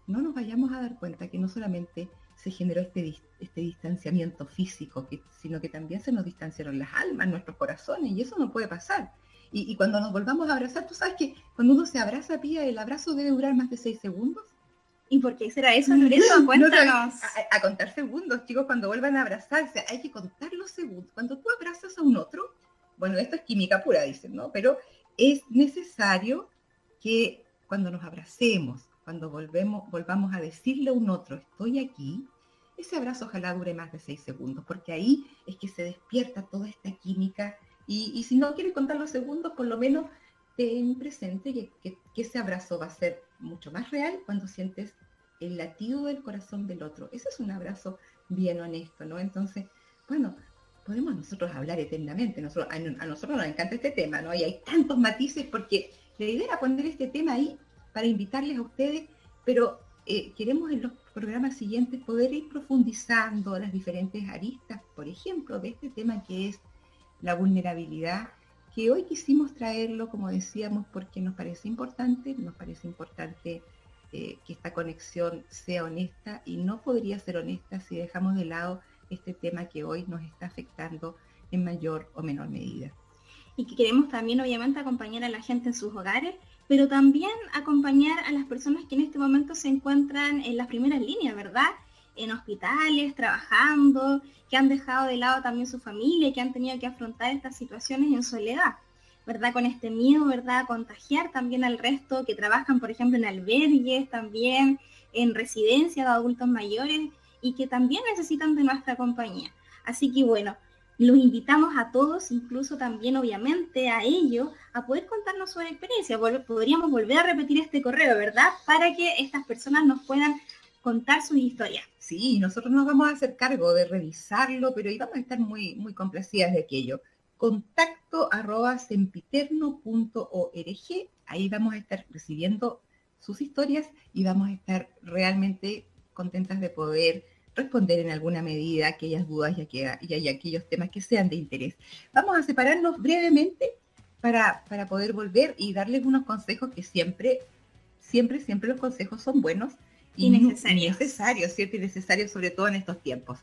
no nos vayamos a dar cuenta que no solamente se generó este, este distanciamiento físico, que, sino que también se nos distanciaron las almas, nuestros corazones, y eso no puede pasar. Y, y cuando nos volvamos a abrazar, tú sabes que cuando uno se abraza, Pía, el abrazo debe durar más de seis segundos. ¿Y por qué será eso, Loreto? Cuéntanos. a, a contar segundos, chicos, cuando vuelvan a abrazarse, hay que contar los segundos. Cuando tú abrazas a un otro, bueno, esto es química pura, dicen, ¿no? Pero es necesario que cuando nos abracemos, cuando volvemos, volvamos a decirle a un otro, estoy aquí, ese abrazo ojalá dure más de seis segundos, porque ahí es que se despierta toda esta química. Y, y si no quieres contar los segundos, por lo menos ten presente que, que, que ese abrazo va a ser mucho más real cuando sientes el latido del corazón del otro. Ese es un abrazo bien honesto, ¿no? Entonces, bueno, podemos nosotros hablar eternamente. Nosotros, a, a nosotros nos encanta este tema, ¿no? Y hay tantos matices porque la idea era poner este tema ahí para invitarles a ustedes, pero eh, queremos en los programas siguientes poder ir profundizando las diferentes aristas, por ejemplo, de este tema que es la vulnerabilidad, que hoy quisimos traerlo, como decíamos, porque nos parece importante, nos parece importante eh, que esta conexión sea honesta, y no podría ser honesta si dejamos de lado este tema que hoy nos está afectando en mayor o menor medida. Y que queremos también, obviamente, acompañar a la gente en sus hogares, pero también acompañar a las personas que en este momento se encuentran en las primeras líneas, ¿verdad? En hospitales, trabajando, que han dejado de lado también su familia, que han tenido que afrontar estas situaciones en soledad, ¿verdad? Con este miedo, ¿verdad? A contagiar también al resto que trabajan, por ejemplo, en albergues, también en residencias de adultos mayores y que también necesitan de nuestra compañía. Así que bueno, los invitamos a todos, incluso también obviamente a ellos, a poder contarnos su experiencia. Podríamos volver a repetir este correo, ¿verdad? Para que estas personas nos puedan contar sus historias. Sí, nosotros nos vamos a hacer cargo de revisarlo, pero ahí vamos a estar muy, muy complacidas de aquello. Contacto arroba sempiterno punto org, ahí vamos a estar recibiendo sus historias y vamos a estar realmente contentas de poder responder en alguna medida aquellas dudas y, aquella, y, y aquellos temas que sean de interés. Vamos a separarnos brevemente para, para poder volver y darles unos consejos que siempre, siempre, siempre los consejos son buenos y, y necesarios. necesarios, ¿cierto? Y necesarios sobre todo en estos tiempos.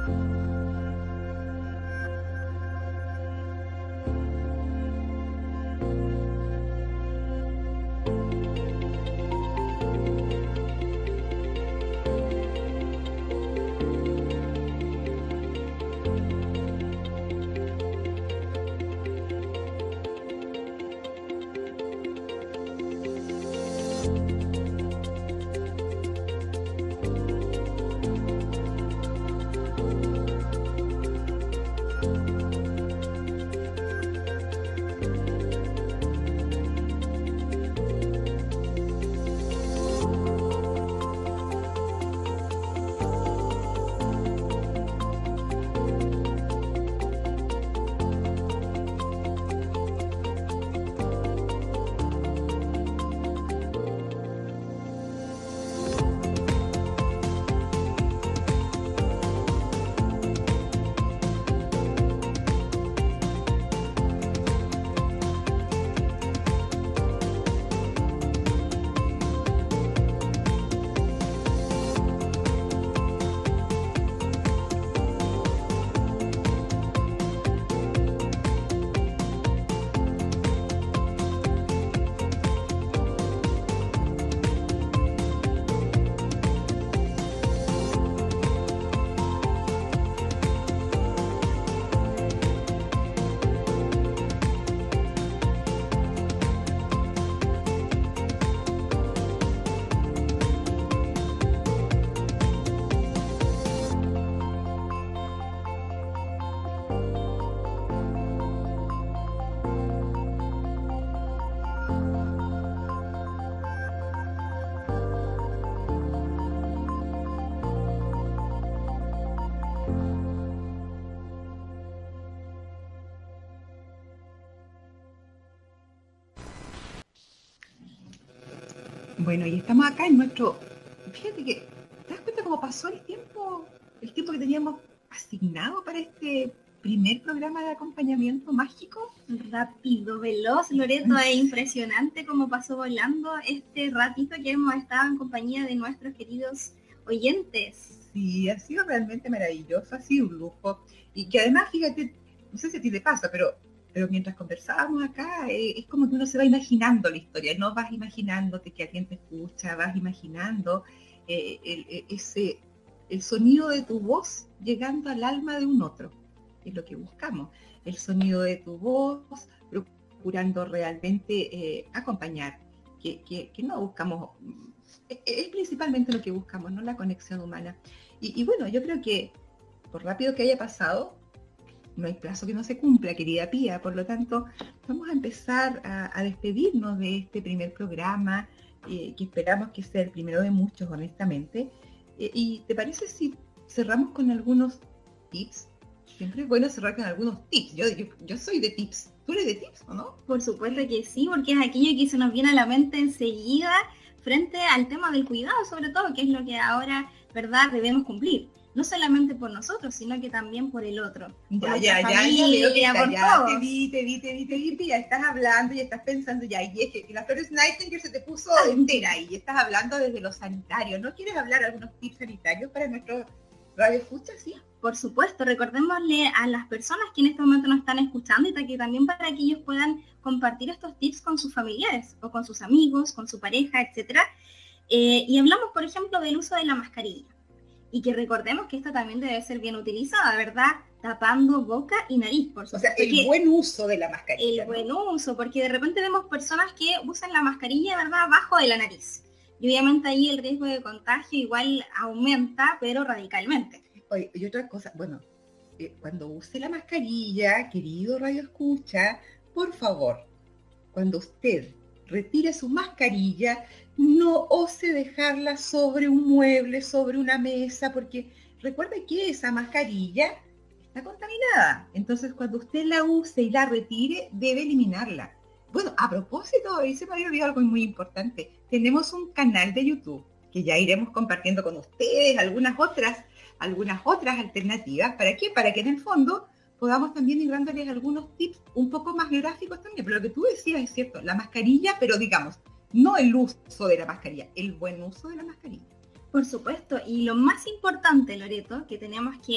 Bueno, y estamos acá en nuestro... Fíjate que, ¿te das cuenta cómo pasó el tiempo? El tiempo que teníamos asignado para este primer programa de acompañamiento mágico. Rápido, veloz, Loreto, es impresionante cómo pasó volando este ratito que hemos estado en compañía de nuestros queridos oyentes. Sí, ha sido realmente maravilloso, ha sido un lujo. Y que además, fíjate, no sé si a ti te pasa, pero... pero mientras conversábamos acá, eh, es como que uno se va imaginando la historia, no vas imaginándote que alguien te escucha, vas imaginando eh, el, el, ese, el sonido de tu voz llegando al alma de un otro, es lo que buscamos, el sonido de tu voz, procurando realmente eh, acompañar, que, que, que no buscamos, es, es principalmente lo que buscamos, ¿no? La conexión humana. Y, y bueno, yo creo que por rápido que haya pasado, no hay plazo que no se cumpla, querida Pía, por lo tanto, vamos a empezar a, a despedirnos de este primer programa, eh, que esperamos que sea el primero de muchos, honestamente. Eh, ¿Y te parece si cerramos con algunos tips? Siempre es bueno cerrar con algunos tips. Yo, yo, yo soy de tips. ¿Tú eres de tips o no? Por supuesto que sí, porque es aquello que se nos viene a la mente enseguida frente al tema del cuidado, sobre todo, que es lo que ahora, ¿verdad?, debemos cumplir. No solamente por nosotros, sino que también por el otro. Ya, ya, ya, ya, veo que está, ya te vi, te vi, te vi, te vi, ya estás hablando y estás pensando ya, y es que la Flores Nightingale se te puso entera y estás hablando desde lo sanitario. ¿No quieres hablar algunos tips sanitarios para nuestro radio escucha, sí? Por supuesto, recordémosle a las personas que en este momento nos están escuchando y que también para que ellos puedan compartir estos tips con sus familiares o con sus amigos, con su pareja, etcétera. Eh, y hablamos, por ejemplo, del uso de la mascarilla. Y que recordemos que esta también debe ser bien utilizada, ¿verdad? Tapando boca y nariz, por supuesto. O sea, el buen uso de la mascarilla. El ¿no? buen uso, porque de repente vemos personas que usan la mascarilla, ¿verdad?, abajo de la nariz. Y obviamente ahí el riesgo de contagio igual aumenta, pero radicalmente. Oye, y otra cosa, bueno, eh, cuando use la mascarilla, querido Radio Escucha, por favor, cuando usted retire su mascarilla, no ose dejarla sobre un mueble, sobre una mesa, porque recuerda que esa mascarilla está contaminada. Entonces, cuando usted la use y la retire, debe eliminarla. Bueno, a propósito, ahí se me había olvidado algo muy importante. Tenemos un canal de YouTube que ya iremos compartiendo con ustedes algunas otras, algunas otras alternativas. ¿Para qué? Para que en el fondo podamos también ir dándoles algunos tips un poco más gráficos también. Pero lo que tú decías es cierto, la mascarilla, pero digamos, no el uso de la mascarilla, el buen uso de la mascarilla. Por supuesto, y lo más importante, Loreto, que tenemos que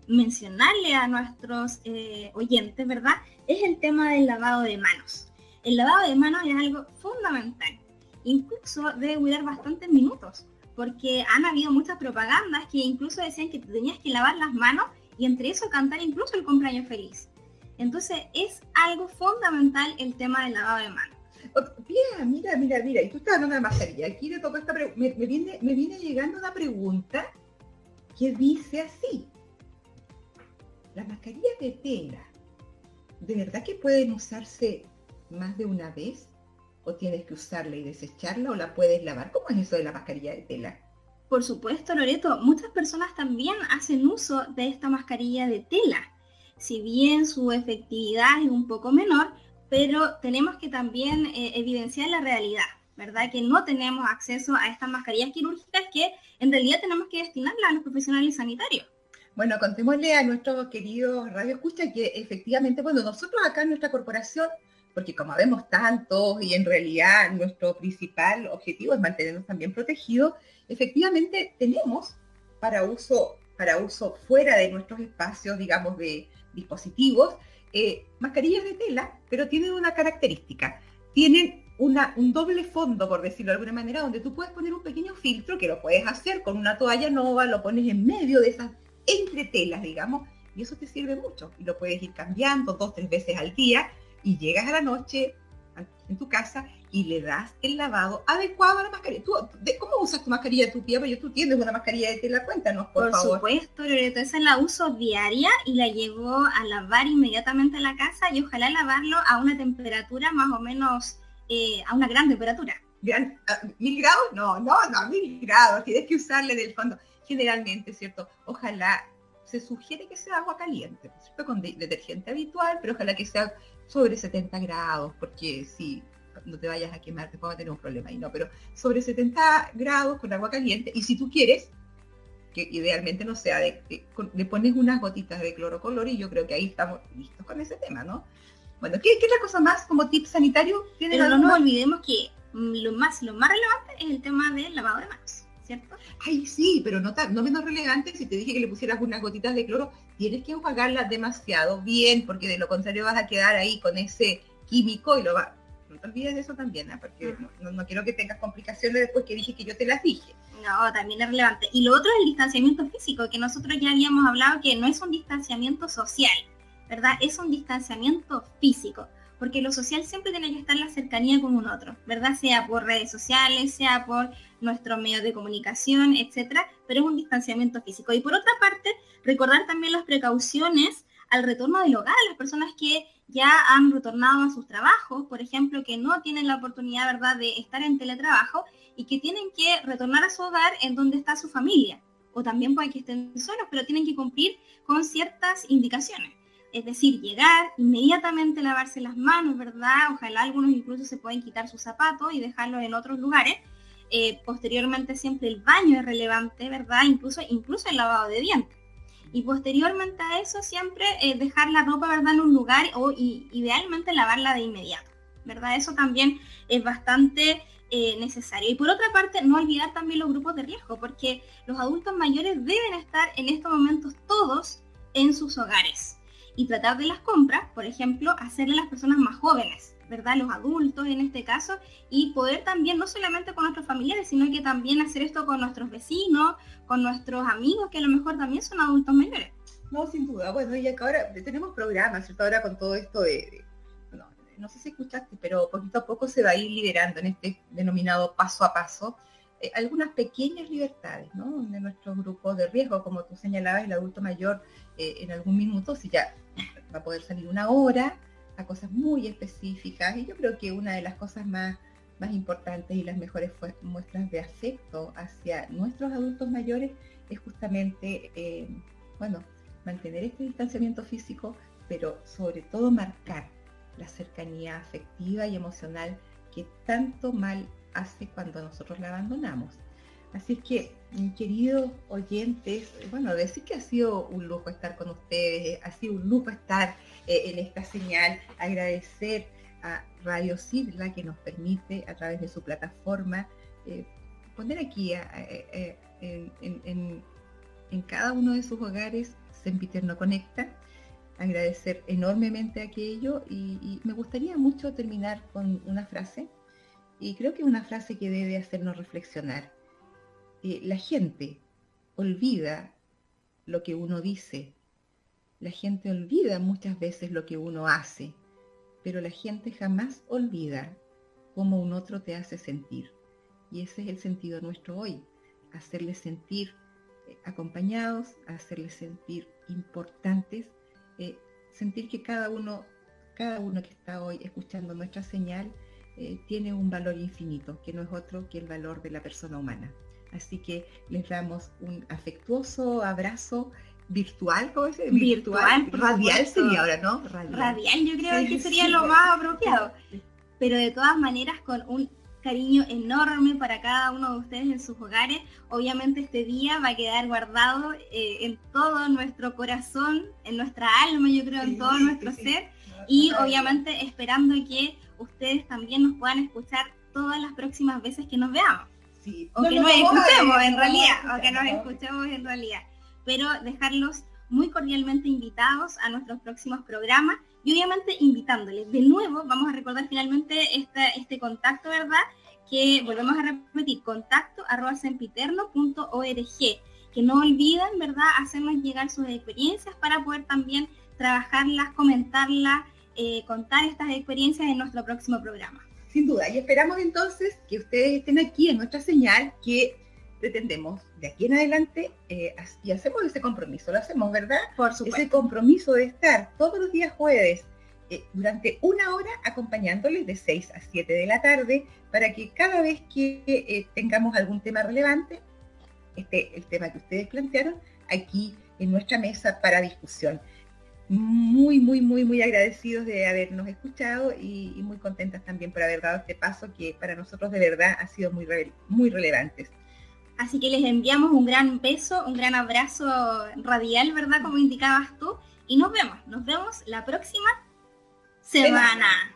mencionarle a nuestros eh, oyentes, ¿verdad? Es el tema del lavado de manos. El lavado de manos es algo fundamental. Incluso debe durar bastantes minutos, porque han habido muchas propagandas que incluso decían que te tenías que lavar las manos y entre eso cantar incluso el cumpleaños feliz. Entonces es algo fundamental el tema del lavado de manos. Mira, mira, mira, mira, y tú estás hablando de mascarilla. Aquí le tocó esta pregunta, me, me, viene, me viene llegando una pregunta que dice así. Las mascarillas de tela, ¿de verdad que pueden usarse más de una vez? ¿O tienes que usarla y desecharla o la puedes lavar? ¿Cómo es eso de la mascarilla de tela? Por supuesto, Loreto, muchas personas también hacen uso de esta mascarilla de tela. Si bien su efectividad es un poco menor, pero tenemos que también eh, evidenciar la realidad, ¿verdad? Que no tenemos acceso a estas mascarillas quirúrgicas que en realidad tenemos que destinarlas a los profesionales sanitarios. Bueno, contémosle a nuestros queridos Radio Escucha que efectivamente, bueno, nosotros acá en nuestra corporación, porque como vemos tantos y en realidad nuestro principal objetivo es mantenernos también protegidos, efectivamente tenemos para uso, para uso fuera de nuestros espacios, digamos, de dispositivos, eh, mascarillas de tela, pero tienen una característica. Tienen una, un doble fondo, por decirlo de alguna manera, donde tú puedes poner un pequeño filtro, que lo puedes hacer con una toalla nova, lo pones en medio de esas entre telas, digamos, y eso te sirve mucho. Y lo puedes ir cambiando dos, tres veces al día, y llegas a la noche en tu casa y le das el lavado adecuado a la mascarilla. ¿Tú, de, ¿Cómo usas tu mascarilla de tu pie? Porque tú tienes una mascarilla de tela, cuéntanos, por, por favor. Por supuesto, Loreto, esa la uso diaria y la llevo a lavar inmediatamente a la casa y ojalá lavarlo a una temperatura más o menos, eh, a una gran temperatura. ¿Gran, uh, ¿Mil grados? No, no, no, mil grados. Tienes que usarle del fondo. Generalmente, ¿cierto? Ojalá, se sugiere que sea agua caliente, ¿cierto? Con de, detergente habitual, pero ojalá que sea sobre setenta grados, porque si no te vayas a quemar, te vas a tener un problema ahí, ¿no? Pero sobre setenta grados con agua caliente, y si tú quieres, que idealmente no sea, de, de, le pones unas gotitas de clorocolor y yo creo que ahí estamos listos con ese tema, ¿no? Bueno, ¿qué, qué otra cosa más como tip sanitario? Pero no nos olvidemos que lo más, lo más relevante es el tema del lavado de manos, ¿cierto? Ay, sí, pero no, tan, no menos relevante, si te dije que le pusieras unas gotitas de cloro, tienes que enjuagarlas demasiado bien, porque de lo contrario vas a quedar ahí con ese químico y lo va. No te olvides de eso también, ¿eh? Porque uh-huh. no, no quiero que tengas complicaciones después que dije que yo te las dije. No, también es relevante. Y lo otro es el distanciamiento físico, que nosotros ya habíamos hablado que no es un distanciamiento social, ¿verdad? Es un distanciamiento físico, porque lo social siempre tiene que estar en la cercanía con un otro, ¿verdad? Sea por redes sociales, sea por nuestros medios de comunicación, etcétera, pero es un distanciamiento físico. Y por otra parte, recordar también las precauciones al retorno del hogar, a las personas que ya han retornado a sus trabajos, por ejemplo, que no tienen la oportunidad, ¿verdad?, de estar en teletrabajo y que tienen que retornar a su hogar en donde está su familia. O también puede que estén solos, pero tienen que cumplir con ciertas indicaciones. Es decir, llegar, inmediatamente lavarse las manos, ¿verdad? Ojalá algunos incluso se pueden quitar sus zapatos y dejarlos en otros lugares. Eh, posteriormente siempre el baño es relevante, ¿verdad? Incluso, incluso el lavado de dientes. Y posteriormente a eso siempre eh, dejar la ropa, ¿verdad?, en un lugar o y, idealmente lavarla de inmediato, ¿verdad? Eso también es bastante eh, necesario. Y por otra parte, no olvidar también los grupos de riesgo, porque los adultos mayores deben estar en estos momentos todos en sus hogares. Y tratar de las compras, por ejemplo, hacerle a las personas más jóvenes, ¿verdad? Los adultos en este caso, y poder también, no solamente con nuestros familiares, sino que también hacer esto con nuestros vecinos, con nuestros amigos, que a lo mejor también son adultos mayores. No, sin duda. Bueno, y acá ahora tenemos programas, ¿cierto? Ahora con todo esto de, de no, no sé si escuchaste, pero poquito a poco se va a ir liberando en este denominado paso a paso, eh, algunas pequeñas libertades, ¿no? De nuestros grupos de riesgo, como tú señalabas, el adulto mayor eh, en algún minuto, si ya va a poder salir una hora, a cosas muy específicas, y yo creo que una de las cosas más, más importantes y las mejores fue, muestras de afecto hacia nuestros adultos mayores es justamente, eh, bueno, mantener este distanciamiento físico, pero sobre todo marcar la cercanía afectiva y emocional que tanto mal hace cuando nosotros la abandonamos. Así es que, queridos oyentes, bueno, decir que ha sido un lujo estar con ustedes, ha sido un lujo estar eh, en esta señal, agradecer a Radio Sigla que nos permite a través de su plataforma eh, poner aquí a, a, a, en, en, en cada uno de sus hogares Sempiterno Conecta. Agradecer enormemente aquello y, y me gustaría mucho terminar con una frase, y creo que es una frase que debe hacernos reflexionar. Eh, la gente olvida lo que uno dice, la gente olvida muchas veces lo que uno hace, pero la gente jamás olvida cómo un otro te hace sentir. Y ese es el sentido nuestro hoy, hacerles sentir eh, acompañados, hacerles sentir importantes, eh, sentir que cada uno, cada uno que está hoy escuchando nuestra señal eh, tiene un valor infinito, que no es otro que el valor de la persona humana. Así que les damos un afectuoso abrazo virtual, ¿cómo se dice? Virtual, virtual radial sería ahora, ¿no? Radial, radial yo creo sí, que sería sí, lo sí, más apropiado. Sí. Pero de todas maneras, con un cariño enorme para cada uno de ustedes en sus hogares. Obviamente este día va a quedar guardado eh, en todo nuestro corazón, en nuestra alma, yo creo, sí, en todo sí, nuestro sí, ser. Sí. Y obviamente esperando que ustedes también nos puedan escuchar todas las próximas veces que nos veamos. Sí. O no, que no, nos no, escuchemos no, en no, realidad, no, o que nos escuchemos en realidad. Pero dejarlos muy cordialmente invitados a nuestros próximos programas y obviamente invitándoles. De nuevo, vamos a recordar finalmente esta, este contacto, ¿verdad? Que volvemos a repetir, contacto arroba sempiterno punto org. Que no olviden, ¿verdad?, hacernos llegar sus experiencias para poder también trabajarlas, comentarlas, eh, contar estas experiencias en nuestro próximo programa. Sin duda, y esperamos entonces que ustedes estén aquí en nuestra señal, que pretendemos de aquí en adelante, eh, y hacemos ese compromiso, lo hacemos, ¿verdad? Por supuesto. Ese compromiso de estar todos los días jueves, eh, durante una hora, acompañándoles de seis a siete de la tarde, para que cada vez que eh, tengamos algún tema relevante, este, el tema que ustedes plantearon, aquí en nuestra mesa para discusión. Muy, muy, muy, muy agradecidos de habernos escuchado y, y muy contentas también por haber dado este paso que para nosotros de verdad ha sido muy, muy relevante. Así que les enviamos un gran beso, un gran abrazo radial, ¿verdad? Como indicabas tú. Y nos vemos, nos vemos la próxima semana.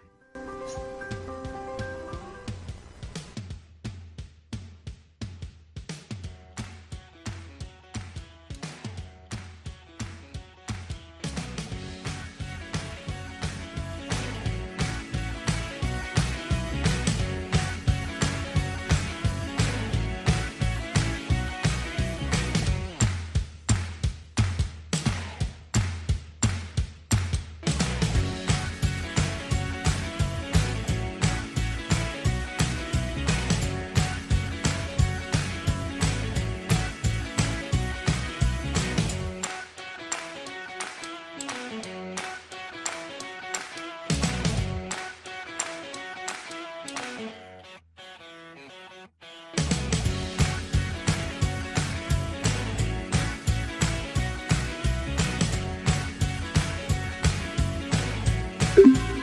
Thank you.